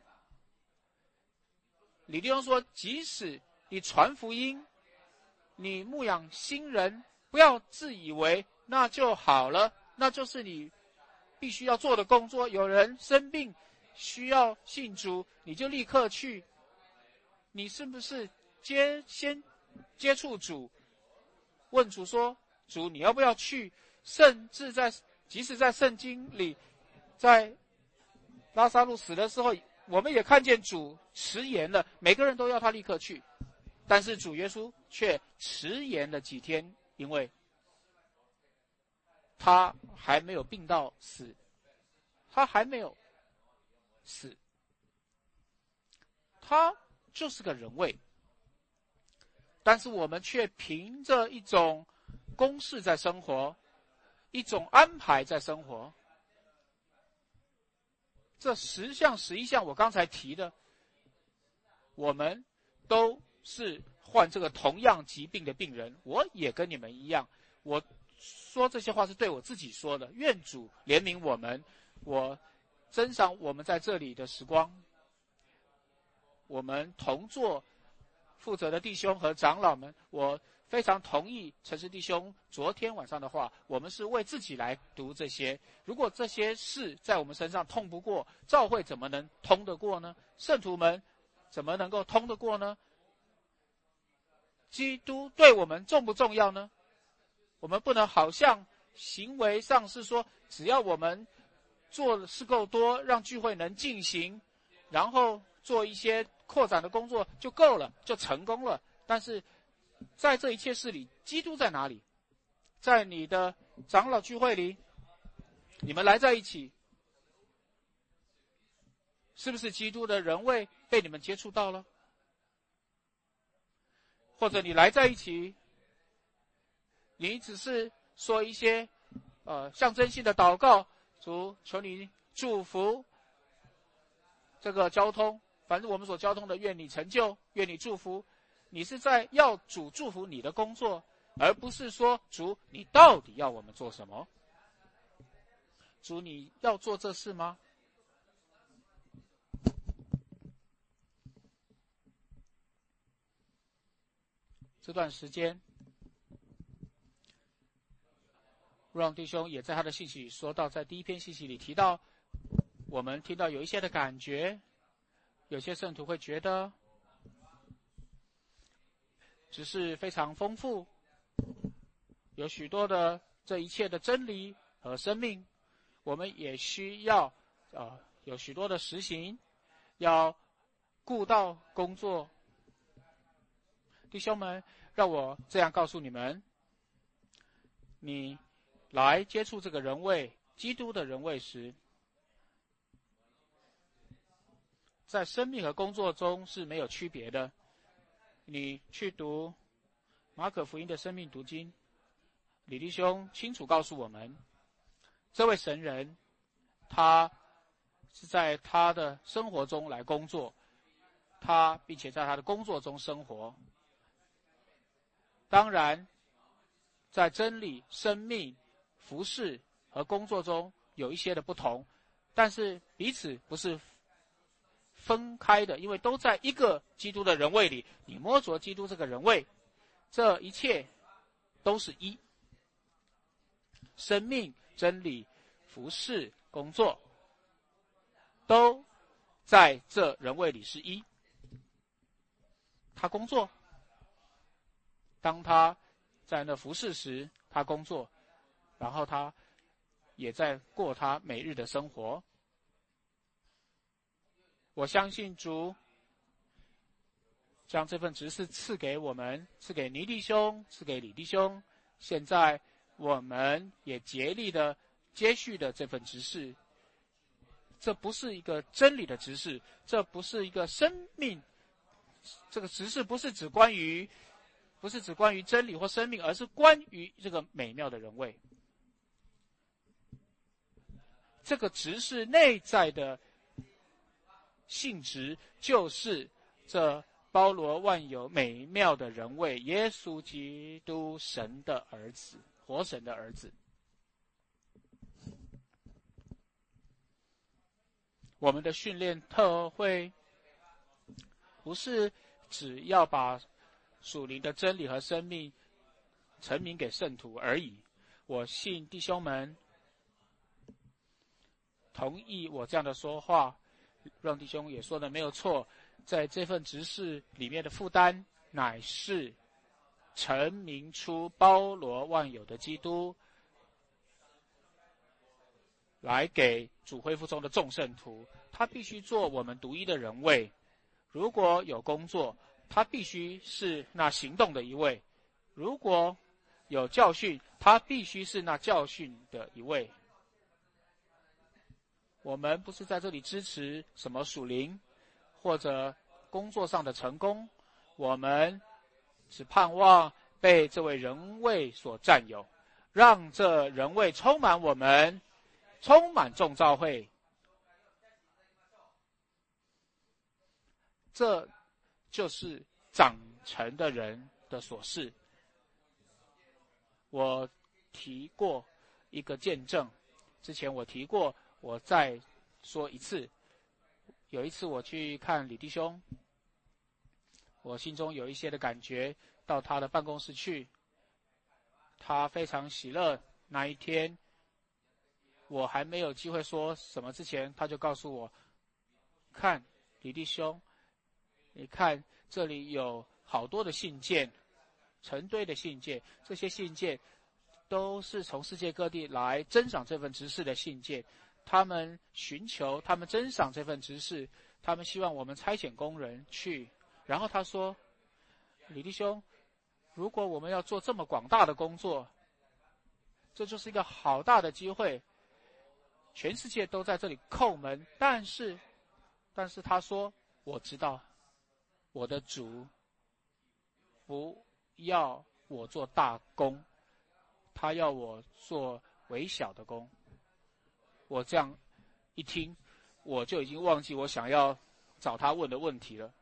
李弟兄说，即使你传福音，你牧养新人，不要自以为那就好了，那就是你必须要做的工作。有人生病需要信主，你就立刻去。你是不是接先接触主，问主说，主你要不要去？甚至在即使在圣经里，在拉撒路死的时候，我们也看见主迟延了，每个人都要他立刻去，但是主耶稣却迟延了几天，因为他还没有病到死，他还没有死，他就是个人位，但是我们却凭着一种公式在生活，一种安排在生活。这十项十一项我刚才提的，我们都是患这个同样疾病的病人，我也跟你们一样。我说这些话是对我自己说的，愿主怜悯我们，我珍赏我们在这里的时光。我们同做负责的弟兄和长老们，我非常同意陈氏弟兄昨天晚上的话，我们是为自己来读这些。如果这些事在我们身上通不过，教会怎么能通得过呢？圣徒们怎么能够通得过呢？基督对我们重不重要呢？我们不能好像行为上是说，只要我们做的事够多，让聚会能进行，然后做一些扩展的工作就够了，就成功了。但是在这一切事里，基督在哪里？在你的长老聚会里，你们来在一起，是不是基督的人位被你们接触到了？或者你来在一起，你只是说一些呃象征性的祷告，主求你祝福这个交通，反正我们所交通的，愿你成就，愿你祝福。你是在要主祝福你的工作，而不是说，主你到底要我们做什么？主你要做这事吗？ 这段时间，让弟兄也在他的信息里说到，在第一篇信息里提到，我们听到有一些的感觉，有些圣徒会觉得只是非常丰富，有许多的这一切的真理和生命，我们也需要呃有许多的实行，要顾到工作。弟兄们，让我这样告诉你们，你来接触这个人位，基督的人位时，在生命和工作中是没有区别的。你去读马可福音的生命读经，李弟兄清楚告诉我们，这位神人他是在他的生活中来工作，他并且在他的工作中生活。当然在真理、生命、服事和工作中有一些的不同，但是彼此不是分开的，因为都在一个基督的人位里，你摸着基督这个人位，这一切都是一。生命、真理、服事、工作都在这人位里是一。他工作，当他在那服事时，他工作，然后他也在过他每日的生活。我相信主将这份职事赐给我们，赐给尼弟兄，赐给李弟兄。现在我们也竭力的接续的这份职事。这不是一个真理的职事，这不是一个生命，这个职事不是只关于不是只关于真理或生命，而是关于这个美妙的人位。这个职事内在的性质就是这包罗万有美妙的人位，耶稣基督神的儿子，活神的儿子。我们的训练特会不是只要把属灵的真理和生命陈明给圣徒而已。我信弟兄们同意我这样的说话，让弟兄也说的没有错，在这份职事里面的负担乃是陈明出包罗万有的基督，来给主恢复中的众圣徒。他必须做我们独一的人位，如果有工作，他必须是那行动的一位；如果有教训，他必须是那教训的一位。我们不是在这里支持什么属灵或者工作上的成功，我们只盼望被这位人位所占有，让这人位充满我们，充满众召会。这就是长成的人的所事。我提过一个见证，之前我提过，我再说一次。有一次我去看李弟兄，我心中有一些的感觉，到他的办公室去，他非常喜乐。那一天我还没有机会说什么之前，他就告诉我，看李弟兄，你看这里有好多的信件，成堆的信件，这些信件都是从世界各地来珍赏这份职事的信件，他们寻求，他们珍赏这份职事，他们希望我们差遣工人去。然后他说，李弟兄，如果我们要做这么广大的工作，这就是一个好大的机会，全世界都在这里叩门，但是但是他说，我知道我的主不要我做大工，他要我做微小的工。我这样一听，我就已经忘记我想要找他问的问题了。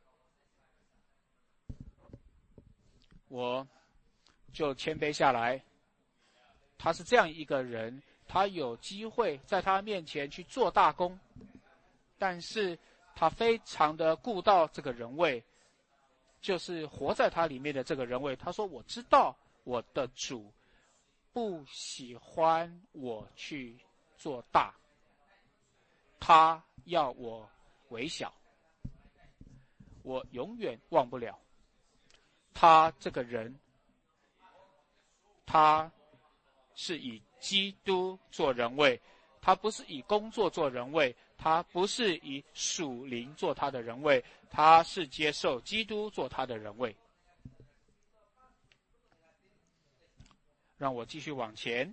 我就谦卑下来，他是这样一个人，他有机会在他面前去做大工，但是他非常的顾到这个人位， 就是活在他里面的这个人位。他说：“我知道我的主不喜欢我去做大，他要我微小。我永远忘不了他这个人，他是以基督做人位，他不是以工作做人位，他不是以属灵做他的人位，他是接受基督做他的人位。”让我继续往前。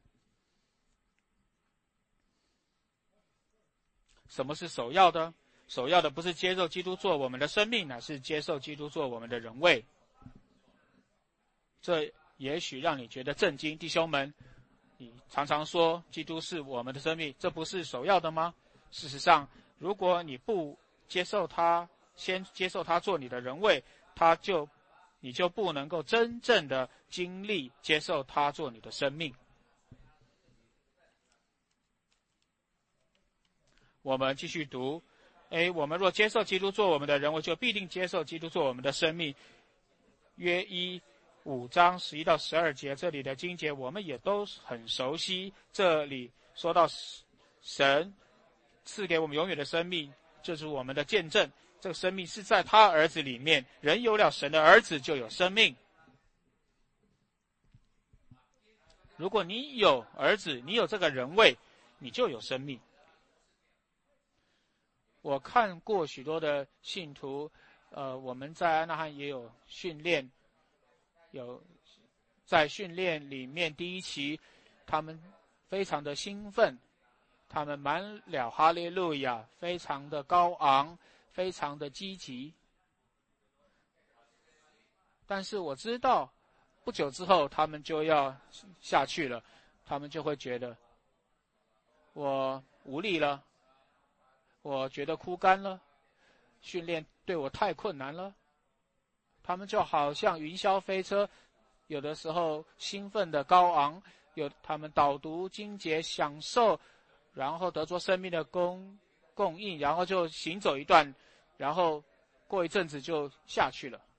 什么是首要的？首要的不是接受基督做我们的生命，乃是接受基督做我们的人位。这也许让你觉得震惊，弟兄们，你常常说基督是我们的生命，这不是首要的吗？事实上，如果你不接受他，先接受他做你的人位，他就你就不能够真正的经历接受他做你的生命。我们继续读，诶，我们若接受基督做我们的人位，就必定接受基督做我们的生命。约一五章十一到十二节，这里的经节我们也都很熟悉。这里说到神赐给我们永远的生命，这是我们的见证。这个生命是在他儿子里面，人有了神的儿子就有生命。如果你有儿子，你有这个人位，你就有生命。我看过许多的信徒，呃，我们在安纳汉也有训练，有在训练里面第一期，他们非常的兴奋，他们满了哈利路亚，非常的高昂，非常的积极。但是我知道，不久之后他们就要下去了，他们就会觉得我无力了，我觉得枯干了，训练对我太困难了。他们就好像云霄飞车，有的时候兴奋的高昂，有他们导读经节享受，然后得着生命的供供应，然后就行走一段，然后过一阵子就下去了。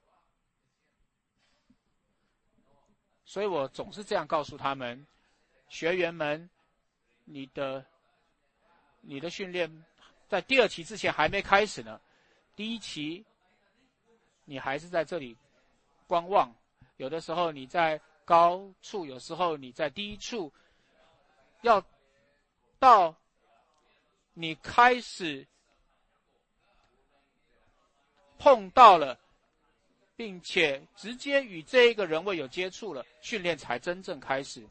所以我总是这样告诉他们，学员们，你的你的训练在第二期之前还没开始呢，第一期你还是在这里观望，有的时候你在高处，有时候你在低处，要到你开始碰到了，并且直接与这一个人位有接触了，训练才真正开始。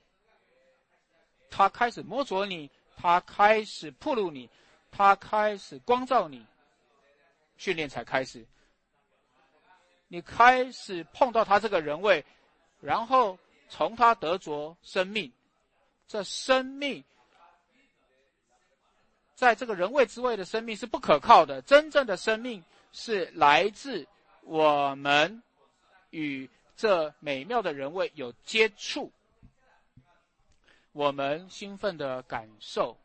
他开始摸着你，他开始暴露你，他开始光照你，训练才开始。你开始碰到他这个人位，然后从他得着生命。这生命在这个人位之位的生命是不可靠的，真正的生命是来自我们与这美妙的人位有接触，我们兴奋的感受，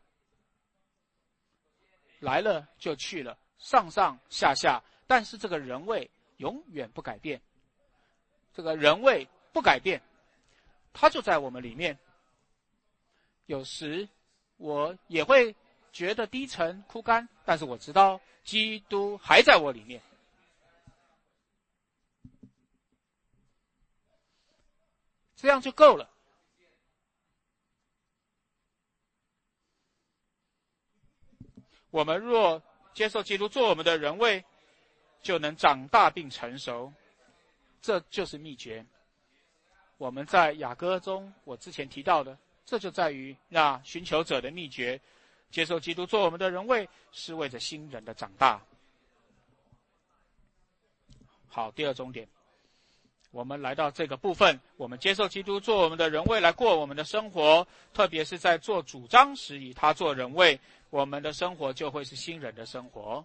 来了就去了，上上下下，但是这个人位永远不改变，这个人位不改变，它就在我们里面。有时我也会觉得低沉枯干，但是我知道基督还在我里面。这样就够了。我们若接受基督做我们的人位，就能长大并成熟，这就是秘诀。我们在雅歌中我之前提到的，这就在于那寻求者的秘诀。接受基督做我们的人位，是为着新人的长大。好，第二重点，我们来到这个部分，我们接受基督做我们的人位来过我们的生活，特别是在做主张时以他做人位，我们的生活就会是新人的生活。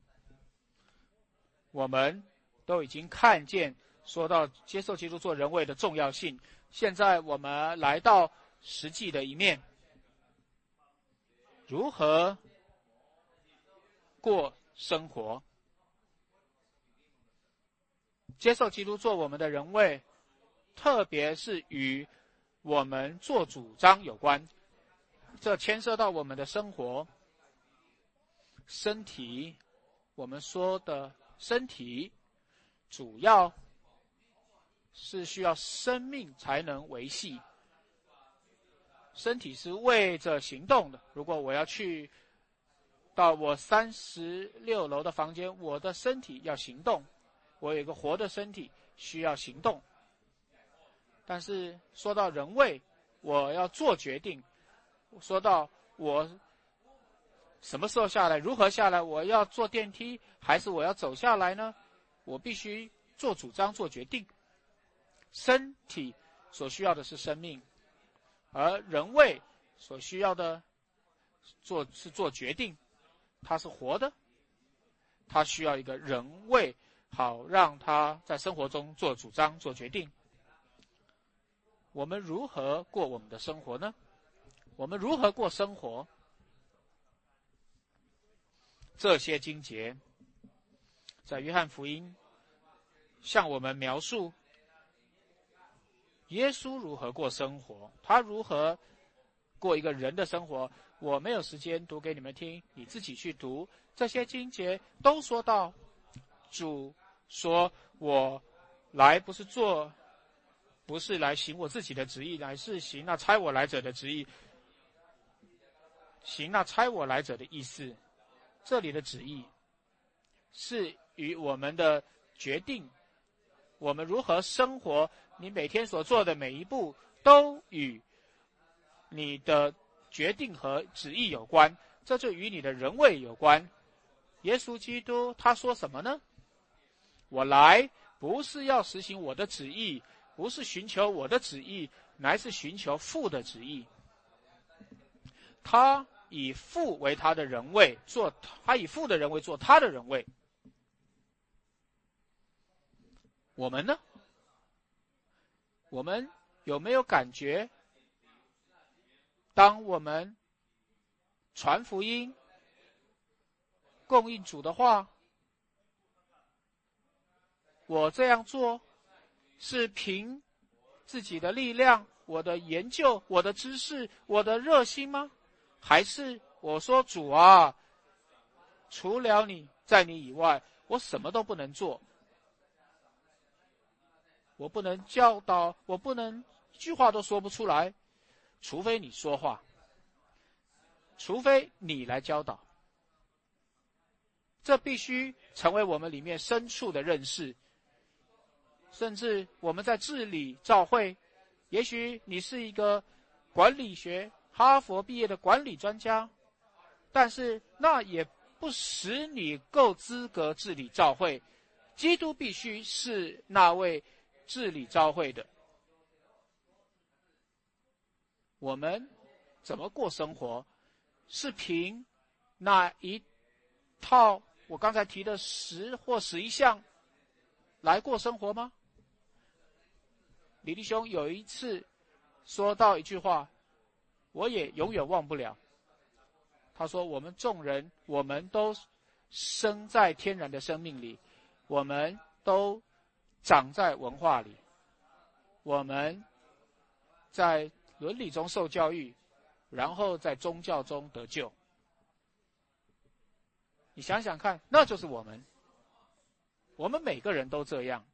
我们都已经看见说到接受基督做人位的重要性，现在我们来到实际的一面，如何过生活。 接受基督做我们的人位，特别是与我们做主张有关，这牵涉到我们的生活、身体。我们说的身体，主要是需要生命才能维系。身体是为着行动的。如果我要去到我三十六楼的房间，我的身体要行动，我有一个活的身体需要行动。但是说到人位，我要做决定，说到我什么时候下来，如何下来，我要坐电梯还是我要走下来呢？我必须做主张做决定。身体所需要的是生命，而人位所需要的做是做决定，它是活的，它需要一个人位，好让他在生活中做主张做决定。我们如何过我们的生活呢？我们如何过生活？这些经节在约翰福音向我们描述耶稣如何过生活，他如何过一个人的生活。我没有时间读给你们听，你自己去读。这些经节都说到主说，我来不是做不是来行我自己的旨意，乃是行那差我来者的旨意。行那差我来者的意思，这里的旨意是与我们的决定，我们如何生活，你每天所做的每一步都与你的决定和旨意有关，这就与你的人位有关。耶稣基督他说什么呢？我来不是要实行我的旨意，不是寻求我的旨意，乃是寻求父的旨意。他以父为他的人位，做他以父的人位做他的人位。我们呢？我们有没有感觉，当我们传福音、供应主的话，我这样做是凭自己的力量、我的研究、我的知识、我的热心吗？还是我说主啊，除了你，在你以外，我什么都不能做，我不能教导，我不能一句话都说不出来，除非你说话，除非你来教导。这必须成为我们里面深处的认识。甚至我们在治理教会，也许你是一个管理学哈佛毕业的管理专家，但是那也不使你够资格治理教会。基督必须是那位治理教会的。我们怎么过生活，是凭那一套我刚才提的十或十一项来过生活吗？李弟兄有一次说到一句话，我也永远忘不了。他说，我们众人，我们都生在天然的生命里，我们都长在文化里，我们在伦理中受教育，然后在宗教中得救。你想想看，那就是我们，我们每个人都这样。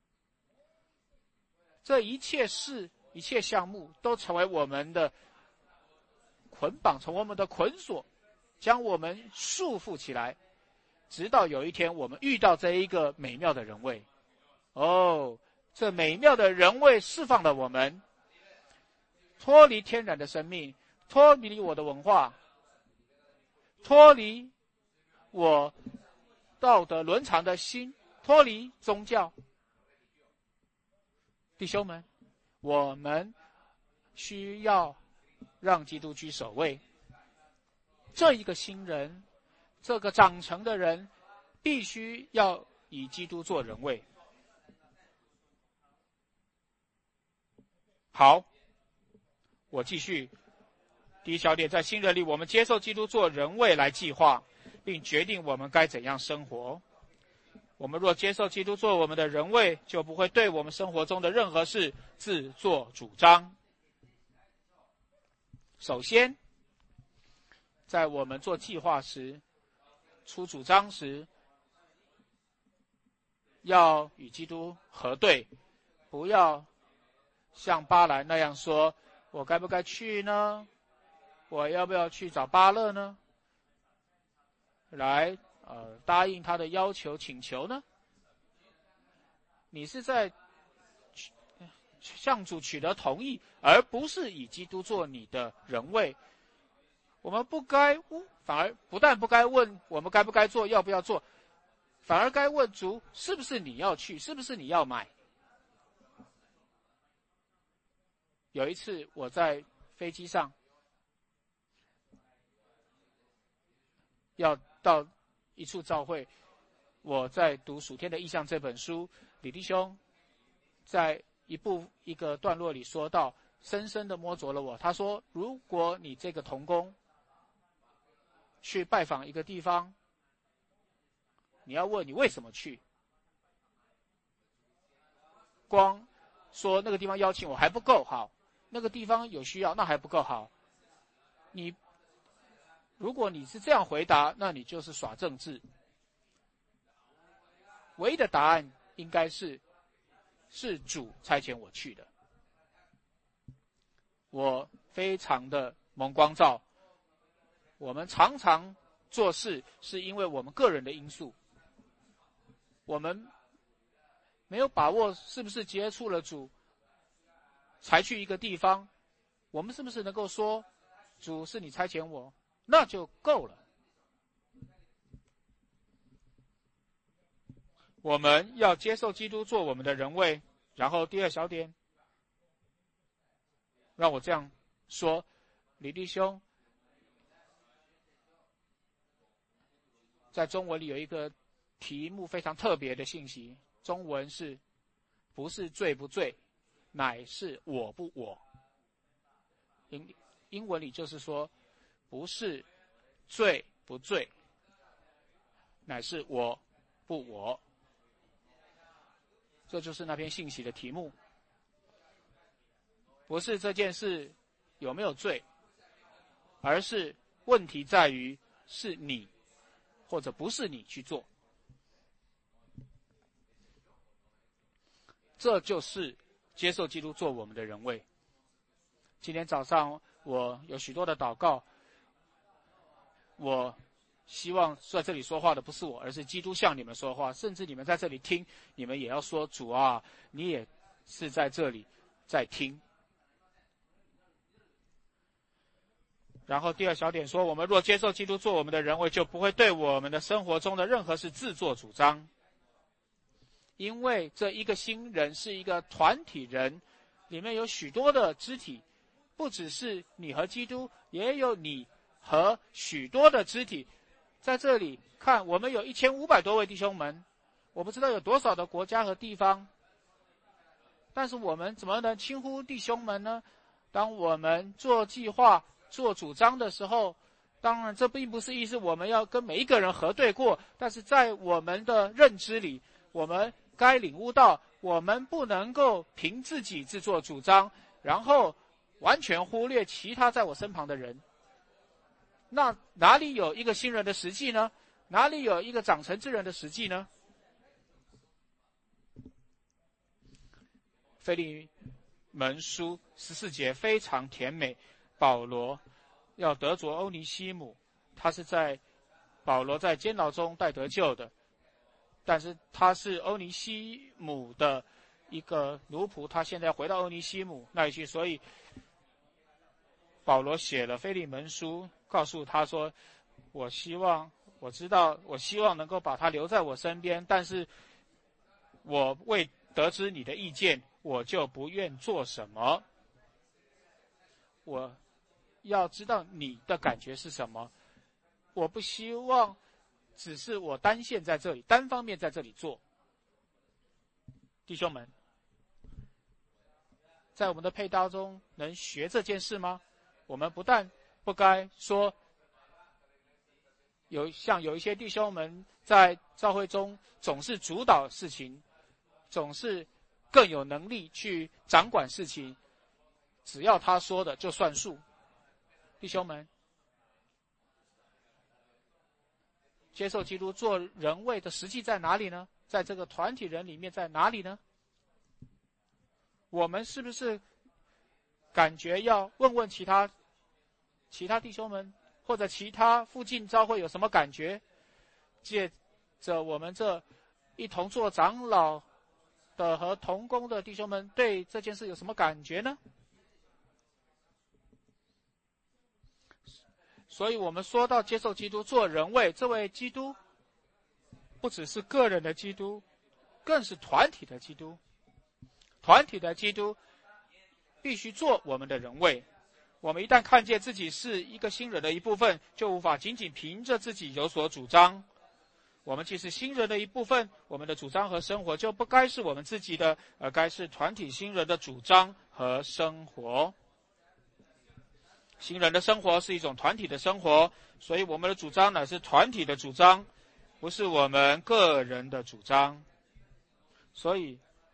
这一切事、一切项目都成为我们的捆绑，成为我们的捆锁，将我们束缚起来，直到有一天我们遇到这一个美妙的人位。哦，这美妙的人位释放了我们，脱离天然的生命，脱离我的文化，脱离我道德伦常的心，脱离宗教。弟兄们，我们需要让基督居首位。这一个新人，这个长成的人，必须要以基督做人位。好，我继续。第一小点，在新人里，我们接受基督做人位来计划，并决定我们该怎样生活。 我们若接受基督做我们的人位，就不会对我们生活中的任何事自作主张。首先，在我们做计划时、出主张时，要与基督核对，不要像巴兰那样说，我该不该去呢？我要不要去找巴勒呢？来呃答应他的要求请求呢？你是在向主取得同意，而不是以基督做你的人位。我们不该，反而不但不该问我们该不该做，要不要做，反而该问主，是不是你要去，是不是你要买？有一次我在飞机上要到一处教会，我在读《属天的异象》这本书，李弟兄在一部一个段落里说到，深深的摸着了我。他说，如果你这个同工去拜访一个地方，你要问你为什么去，光说那个地方邀请我还不够好，那个地方有需要那还不够好。你如果你是这样回答，那你就是耍政治。唯一的答案应该是是主差遣我去的。我非常的蒙光照，我们常常做事是因为我们个人的因素，我们没有把握是不是接触了主才去一个地方，我们是不是能够说主是你差遣我，那就够了。我们要接受基督做我们的人位。然后第二小点，让我这样说，李弟兄，在中文里有一个题目非常特别的信息，中文是不是罪不罪，乃是我不我。英英文里就是说，不是罪不罪，乃是我不我。这就是那篇信息的题目，不是这件事有没有罪，而是问题在于是你或者不是你去做。这就是接受基督做我们的人位。今天早上我有许多的祷告，我希望在这里说话的不是我，而是基督向你们说话。甚至你们在这里听，你们也要说，主啊，你也是在这里在听。然后第二小点说，我们若接受基督做我们的人位，就不会对我们的生活中的任何事自作主张。因为这一个新人是一个团体人，里面有许多的肢体，不只是你和基督，也有你和许多的肢体。在这里看，我们有一千五百多位弟兄们，我不知道有多少的国家和地方，但是我们怎么能轻忽弟兄们呢？当我们做计划、做主张的时候，当然这并不是意思我们要跟每一个人核对过，但是在我们的认知里，我们该领悟到，我们不能够凭自己自作主张，然后完全忽略其他在我身旁的人。那哪里有一个新人的实际呢？哪里有一个长成之人的实际呢？腓利门书十四节非常甜美，保罗要得着欧尼西姆，他是在保罗在监牢中带得救的，但是他是欧尼西姆的一个奴仆，他现在回到欧尼西姆那里去，所以保罗写了腓利门书，告诉他说，我希望我知道我希望能够把他留在我身边，但是我未得知你的意见，我就不愿做什么。我要知道你的感觉是什么，我不希望只是我单线在这里，单方面在这里做。弟兄们，在我们的配搭中能学这件事吗？我们不但不该说有像有一些弟兄们在教会中总是主导事情，总是更有能力去掌管事情，只要他说的就算数。弟兄们，接受基督做人位的实际在哪里呢？在这个团体人里面在哪里呢？我们是不是感觉要问问其他其他弟兄们，或者其他附近教会有什么感觉？借着我们这一同做长老的和同工的弟兄们，对这件事有什么感觉呢？所以我们说到接受基督做人位，这位基督不只是个人的基督，更是团体的基督。团体的基督必须做我们的人位。我们一旦看见自己是一个新人的一部分，就无法仅仅凭着自己有所主张。我们既是新人的一部分，我们的主张和生活就不该是我们自己的，而该是团体新人的主张和生活。新人的生活是一种团体的生活，所以我们的主张乃是团体的主张，不是我们个人的主张。所以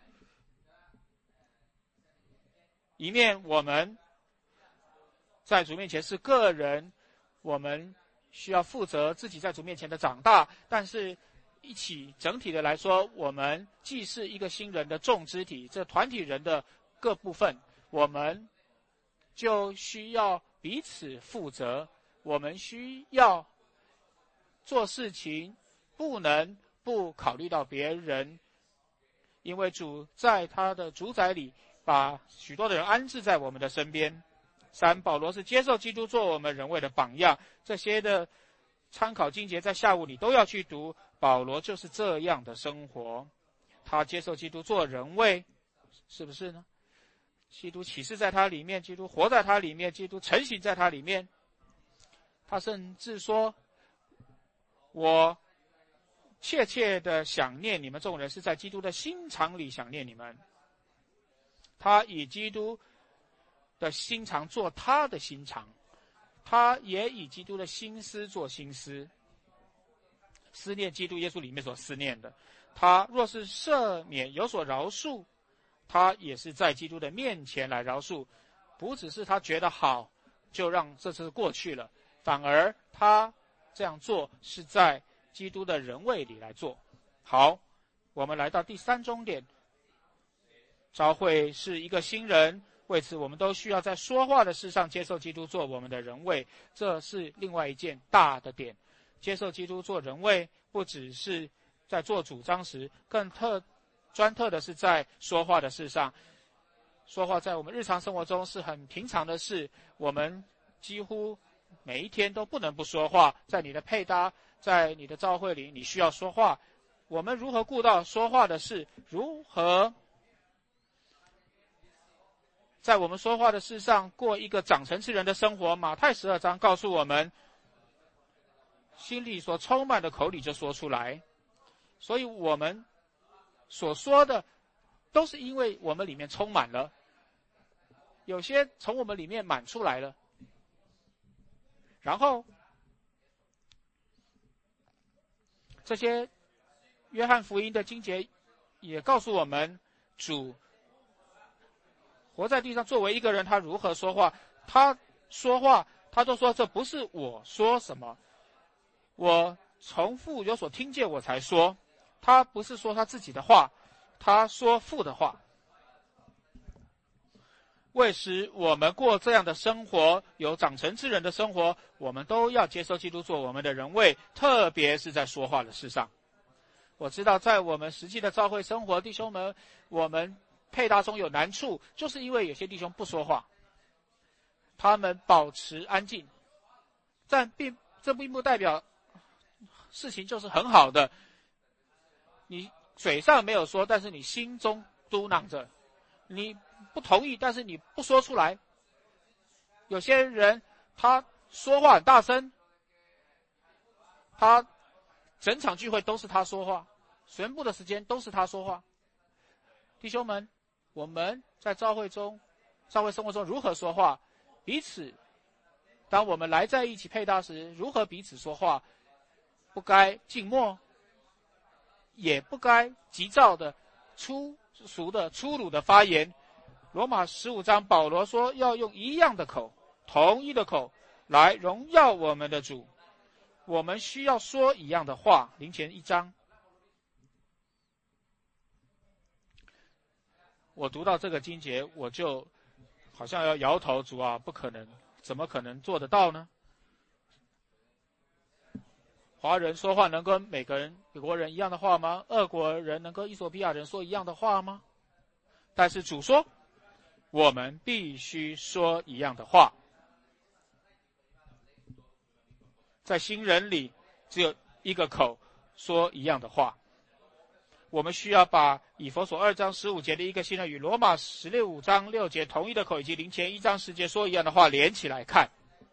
一面我们在主面前是个人，我们需要负责自己在主面前的长大，但是一起整体的来说，我们既是一个新人的众肢体，这团体人的各部分，我们就需要彼此负责，我们需要做事情不能不考虑到别人，因为主在他的主宰里把许多的人安置在我们的身边。三，保罗是接受基督做我们人位的榜样，这些的参考经节在下午你都要去读。保罗就是这样的生活，他接受基督做人位，是不是呢？基督启示在他里面，基督活在他里面，基督成型在他里面。他甚至说，我切切的想念你们众人，是在基督的心肠里想念你们。他以基督的心肠做他的心肠，他也以基督的心思做心思，思念基督耶稣里面所思念的。他若是赦免有所饶恕，他也是在基督的面前来饶恕，不只是他觉得好就让这次过去了，反而他这样做是在基督的人位里来做。好，我们来到第三重点，召会是一个新人，为此我们都需要在说话的事上接受基督做我们的人位，这是另外一件大的点。接受基督做人位，不只是在做主张时，更特专特的是在说话的事上。说话在我们日常生活中是很平常的事，我们几乎每一天都不能不说话。在你的配搭，在你的召会里，你需要说话。我们如何顾到说话的事？如何在我们说话的事上过一个长成之人的生活？马太十二章告诉我们，心里所充满的口里就说出来。所以我们所说的都是因为我们里面充满了，有些从我们里面满出来了。然后这些约翰福音的经节也告诉我们，主活在地上作为一个人，他如何说话。他说话他都说，这不是我说什么，我从父有所听见我才说。他不是说他自己的话，他说父的话。为使我们过这样的生活，有长成之人的生活，我们都要接受基督做我们的人位，特别是在说话的事上。我知道在我们实际的教会生活，弟兄们，我们配搭中有难处，就是因为有些弟兄不说话，他们保持安静，但并这并不代表事情就是很好的。你嘴上没有说，但是你心中嘟囔着，你不同意，但是你不说出来。有些人他说话很大声，他整场聚会都是他说话，全部的时间都是他说话。弟兄们，我们在教会中教会生活中如何说话，彼此当我们来在一起配搭时，如何彼此说话， 不该静默，也不该急躁的粗俗的粗鲁的发言。罗马十五章保罗说要用一样的口，同一的口来荣耀我们的主。我们需要说一样的话。林前一章，我读到这个经节，我就好像要摇头，主啊，不可能，怎么可能做得到呢？华人说话能跟美国人、美国人一样的话吗？俄国人能跟伊索比亚人说一样的话吗？但是主说，我们必须说一样的话。在新人里，只有一个口说一样的话。我们需要把以弗所二章十五节的一个新人与罗马十六章六节同一的口，以及林前一章十节说一样的话连起来看。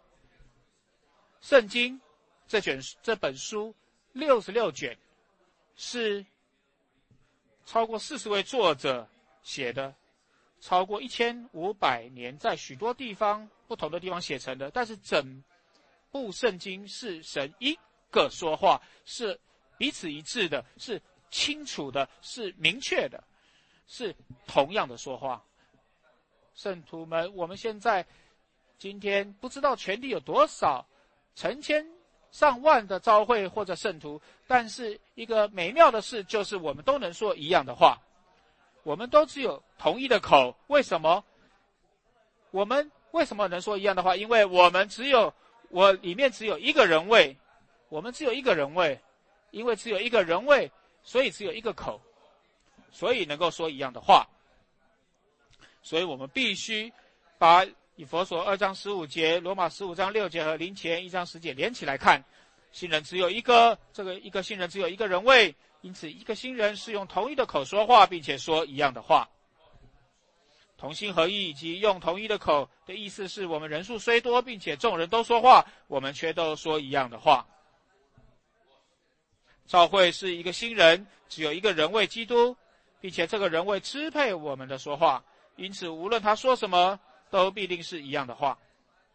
圣经这卷这本书六十六卷，是超过四十位作者写的，超过一千五百年，在许多地方不同的地方写成的。但是整部圣经是神一个说话，是彼此一致的，是清楚的，是明确的，是同样的说话。圣徒们，我们现在今天不知道全地有多少成千上万的教会或者圣徒，但是一个美妙的事就是我们都能说一样的话，我们都只有同一的口。为什么？我们为什么能说一样的话？因为我们只有我里面只有一个人位，我们只有一个人位，因为只有一个人位，所以只有一个口，所以能够说一样的话。所以我们必须把以弗所二章十五节、罗马十五章六节和林前一章十节连起来看。新人只有一个，这个一个新人只有一个人位，因此一个新人是用同一的口说话，并且说一样的话。同心合意以及用同一的口的意思是，我们人数虽多，并且众人都说话，我们却都说一样的话。教会是一个新人，只有一个人位基督，并且这个人位支配我们的说话，因此无论他说什么，都必定是一样的话。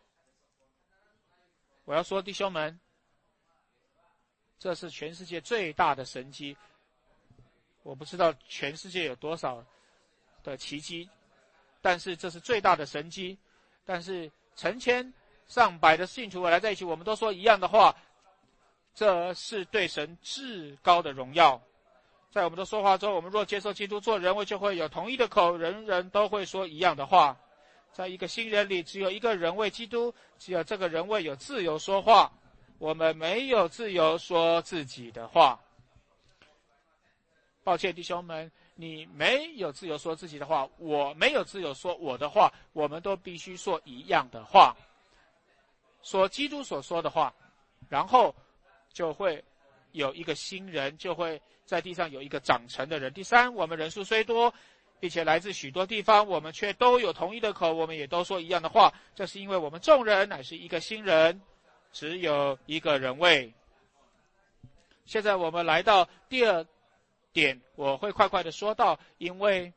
我要说，弟兄们，这是全世界最大的神迹。我不知道全世界有多少的奇迹，但是这是最大的神迹。但是成千上百的信徒来在一起，我们都说一样的话，这是对神至高的荣耀。在我们的说话中，我们若接受基督做人位，就会有同一的口，人人都会说一样的话。在一个新人里，只有一个人位基督，只有这个人位有自由说话，我们没有自由说自己的话。抱歉，弟兄们，你没有自由说自己的话，我没有自由说我的话，我们都必须说一样的话，说基督所说的话，然后就会有一个新人，就会在地上有一个长成的人。第三，我们人数虽多，并且来自许多地方，我们却都有同一的口，我们也都说一样的话，这是因为我们众人乃是一个新人，只有一个人位。现在我们来到第二点，我会快快的说到，因为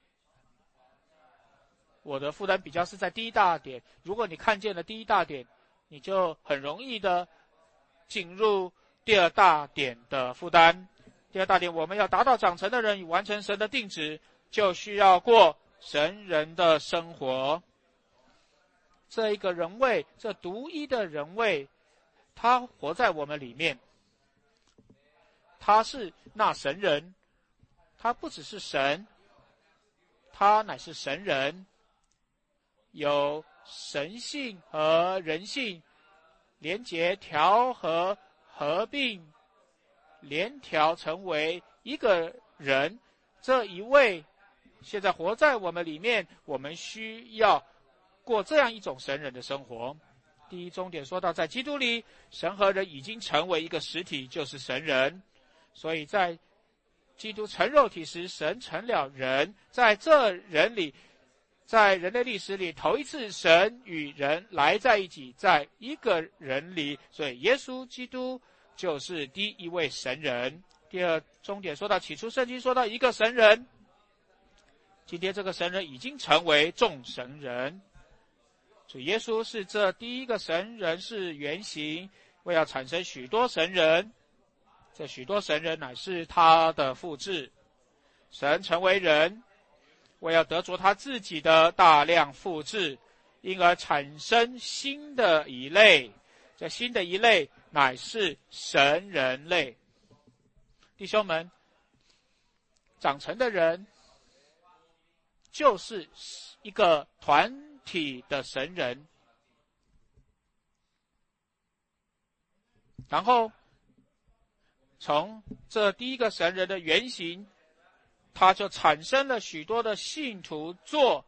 我的负担比较是在第一大点。如果你看见了第一大点，你就很容易的进入第二大点的负担。第二大点，我们要达到长成的人与完成神的定旨，就需要过神人的生活。这一个人位，这独一的人位，他活在我们里面，他是那神人，他不只是神，他乃是神人，有神性和人性连结调和合并联调成为一个人。这一位现在活在我们里面，我们需要过这样一种神人的生活。第一重点说到，在基督里，神和人已经成为一个实体，就是神人。所以在基督成肉体时，神成了人，在这人里，在人类历史里，头一次神与人来在一起，在一个人里，所以耶稣基督就是第一位神人。第二重点说到，起初圣经说到一个神人，今天这个神人已经成为众神人。主耶稣是这第一个神人，是原型，为要产生许多神人。 这许多神人乃是他的复制。神成为人，为要得着他自己的大量复制，因而产生新的一类。这新的一类乃是神人类。弟兄们，长成的人就是一个团体的神人。然后从这第一个神人的原型，他就产生了许多的信徒做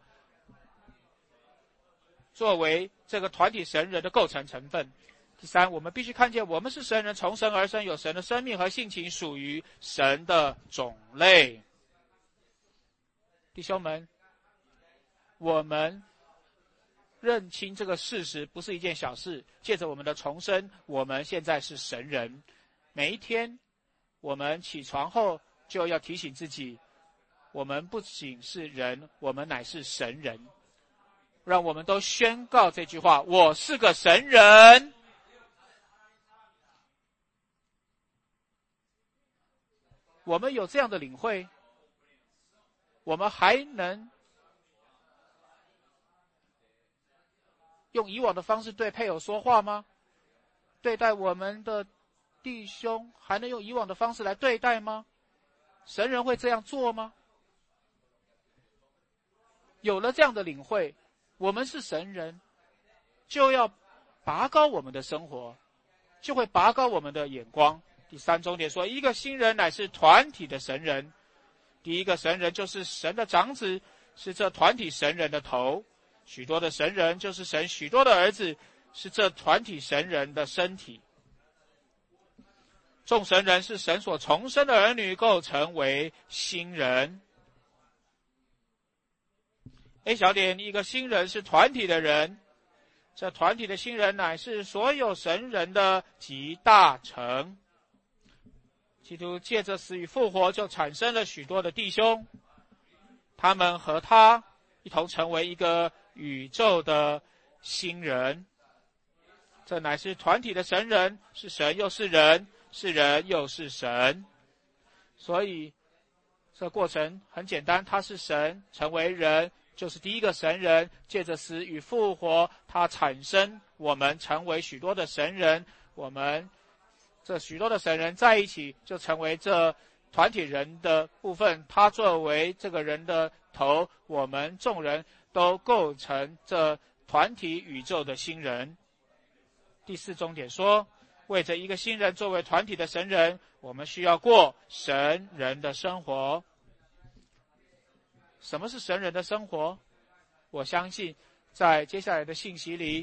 作为这个团体神人的构成成分。第三，我们必须看见我们是神人，从神而生，有神的生命和性情，属于神的种类。弟兄们，我们认清这个事实不是一件小事。借着我们的重生，我们现在是神人。每一天我们起床后就要提醒自己，我们不仅是人，我们乃是神人。让我们都宣告这句话：我是个神人。我们有这样的领会，我们还能用以往的方式对配偶说话吗？对待我们的弟兄还能用以往的方式来对待吗？神人会这样做吗？有了这样的领会，我们是神人，就要拔高我们的生活，就会拔高我们的眼光。第三重点说，一个新人乃是团体的神人。第一个神人就是神的长子，是这团体神人的头。许多的神人就是神许多的儿子，是这团体神人的身体。众神人是神所重生的儿女，构成为新人。A 小点，一个新人是团体的人，这团体的新人乃是所有神人的集大成。基督借着死与复活，就产生了许多的弟兄，他们和他一同成为一个宇宙的新人。这乃是团体的神人，是神又是人，是人又是神。所以这过程很简单，他是神成为人，就是第一个神人，借着死与复活，他产生我们成为许多的神人。我们这许多的神人在一起，就成为这团体人的部分。他作为这个人的头，我们众人都构成这团体宇宙的新人。第四重点说，为着一个新人作为团体的神人，我们需要过神人的生活。什么是神人的生活？我相信在接下来的信息里，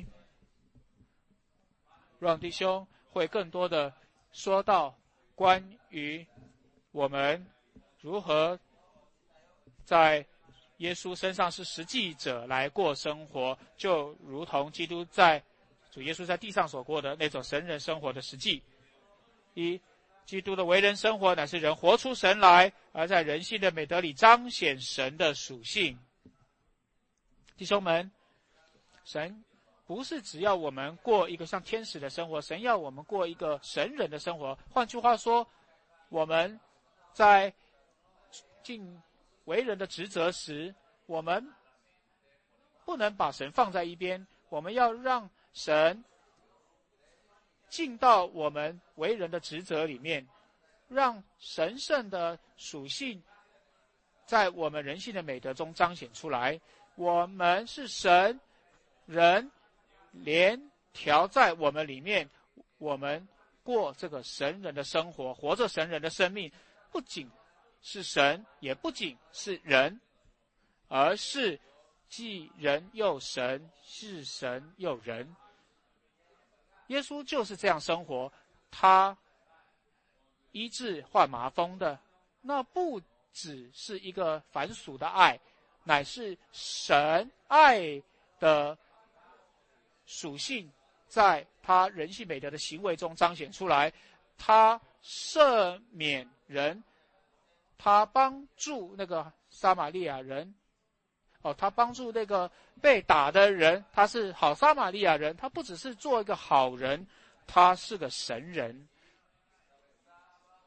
让弟兄会更多的说到关于我们如何在耶稣身上是实际者来过生活，就如同基督在主耶稣在地上所过的那种神人生活的实际。一，基督的为人生活乃是人活出神来，而在人性的美德里彰显神的属性。弟兄们，神不是只要我们过一个像天使的生活，神要我们过一个神人的生活。换句话说，我们在尽为人的职责时，我们不能把神放在一边，我们要让神进到我们为人的职责里面，让神圣的属性在我们人性的美德中彰显出来。我们是神人连调在我们里面，我们过这个神人的生活，活着神人的生命，不仅是神，也不仅是人，而是既人又神，是神又人。耶稣就是这样生活，他医治患麻风的，那不只是一个凡俗的爱，乃是神爱的属性在他人性美德的行为中彰显出来。他赦免人，他帮助那个撒玛利亚人，哦，他帮助那个被打的人，他是好撒玛利亚人，他不只是做一个好人，他是个神人。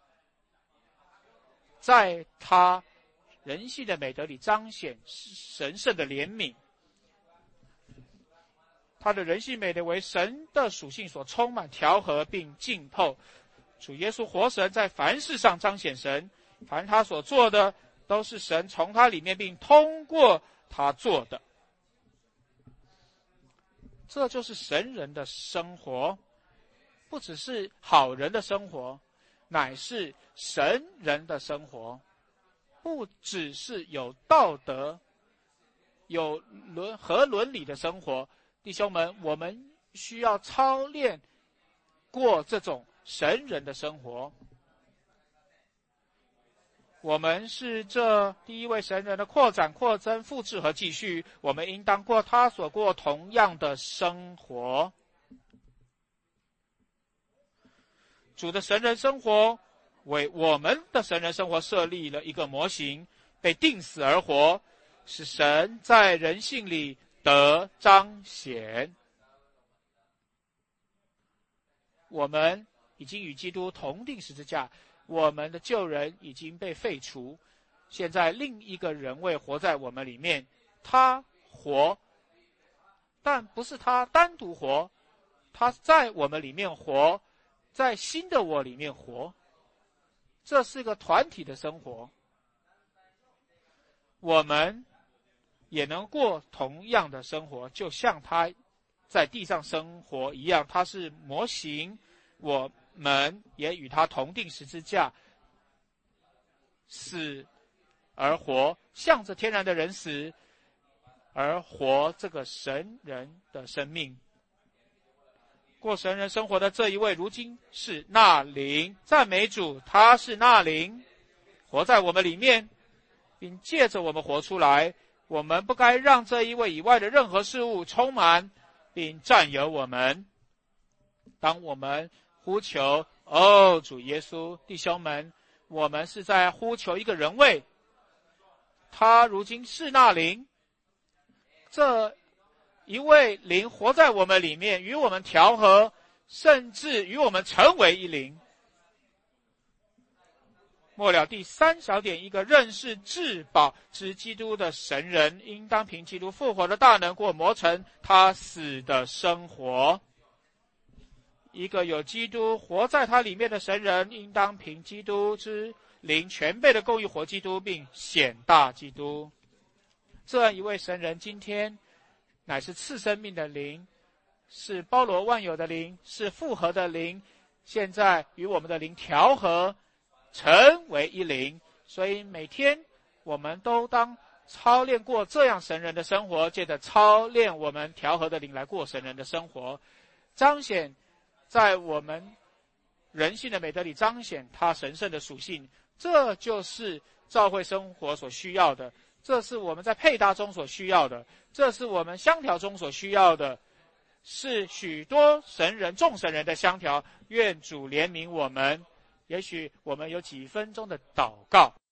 在他人性的美德里彰显神圣的怜悯。他的人性美德为神的属性所充满、调和并浸透。主耶稣活神在凡事上彰显神，凡他所做的都是神从他里面并通过他做的。这就是神人的生活，不只是好人的生活，乃是神人的生活。不只是有道德、有伦和伦理的生活。弟兄们，我们需要操练过这种神人的生活。我们是这第一位神人的扩展、扩增、复制和继续，我们应当过他所过同样的生活。主的神人生活为我们的神人生活设立了一个模型，被定死而活，使神在人性里得彰显。我们已经与基督同定十字架，我们的旧人已经被废除，现在另一个人位活在我们里面，他活，但不是他单独活，他在我们里面活，在新的我里面活。这是一个团体的生活，我们也能过同样的生活，就像他在地上生活一样。他是模型，我们也与他同定十字架，死而活，向着天然的人死而活这个神人的生命。过神人生活的这一位，如今是那灵，赞美主，他是那灵，活在我们里面，并借着我们活出来。我们不该让这一位以外的任何事物充满并占有我们。当我们呼求哦，主耶稣，弟兄们，我们是在呼求一个人位，他如今是那灵，这一位灵活在我们里面，与我们调和，甚至与我们成为一灵。末了第三小点，一个认识至宝之基督的神人，应当凭基督复活的大能过磨成他死的生活。一个有基督活在他里面的神人，应当凭基督之灵全备的供应活基督，并显大基督。这样一位神人，今天乃是赐生命的灵，是包罗万有的灵，是复合的灵，现在与我们的灵调和，成为一灵。所以每天我们都当操练过这样神人的生活，借着操练我们调和的灵来过神人的生活，彰显在我们人性的美德里彰显他神圣的属性。这就是教会生活所需要的，这是我们在配搭中所需要的，这是我们相调中所需要的，是许多神人众神人的相调。愿主怜悯我们。也许我们有几分钟的祷告。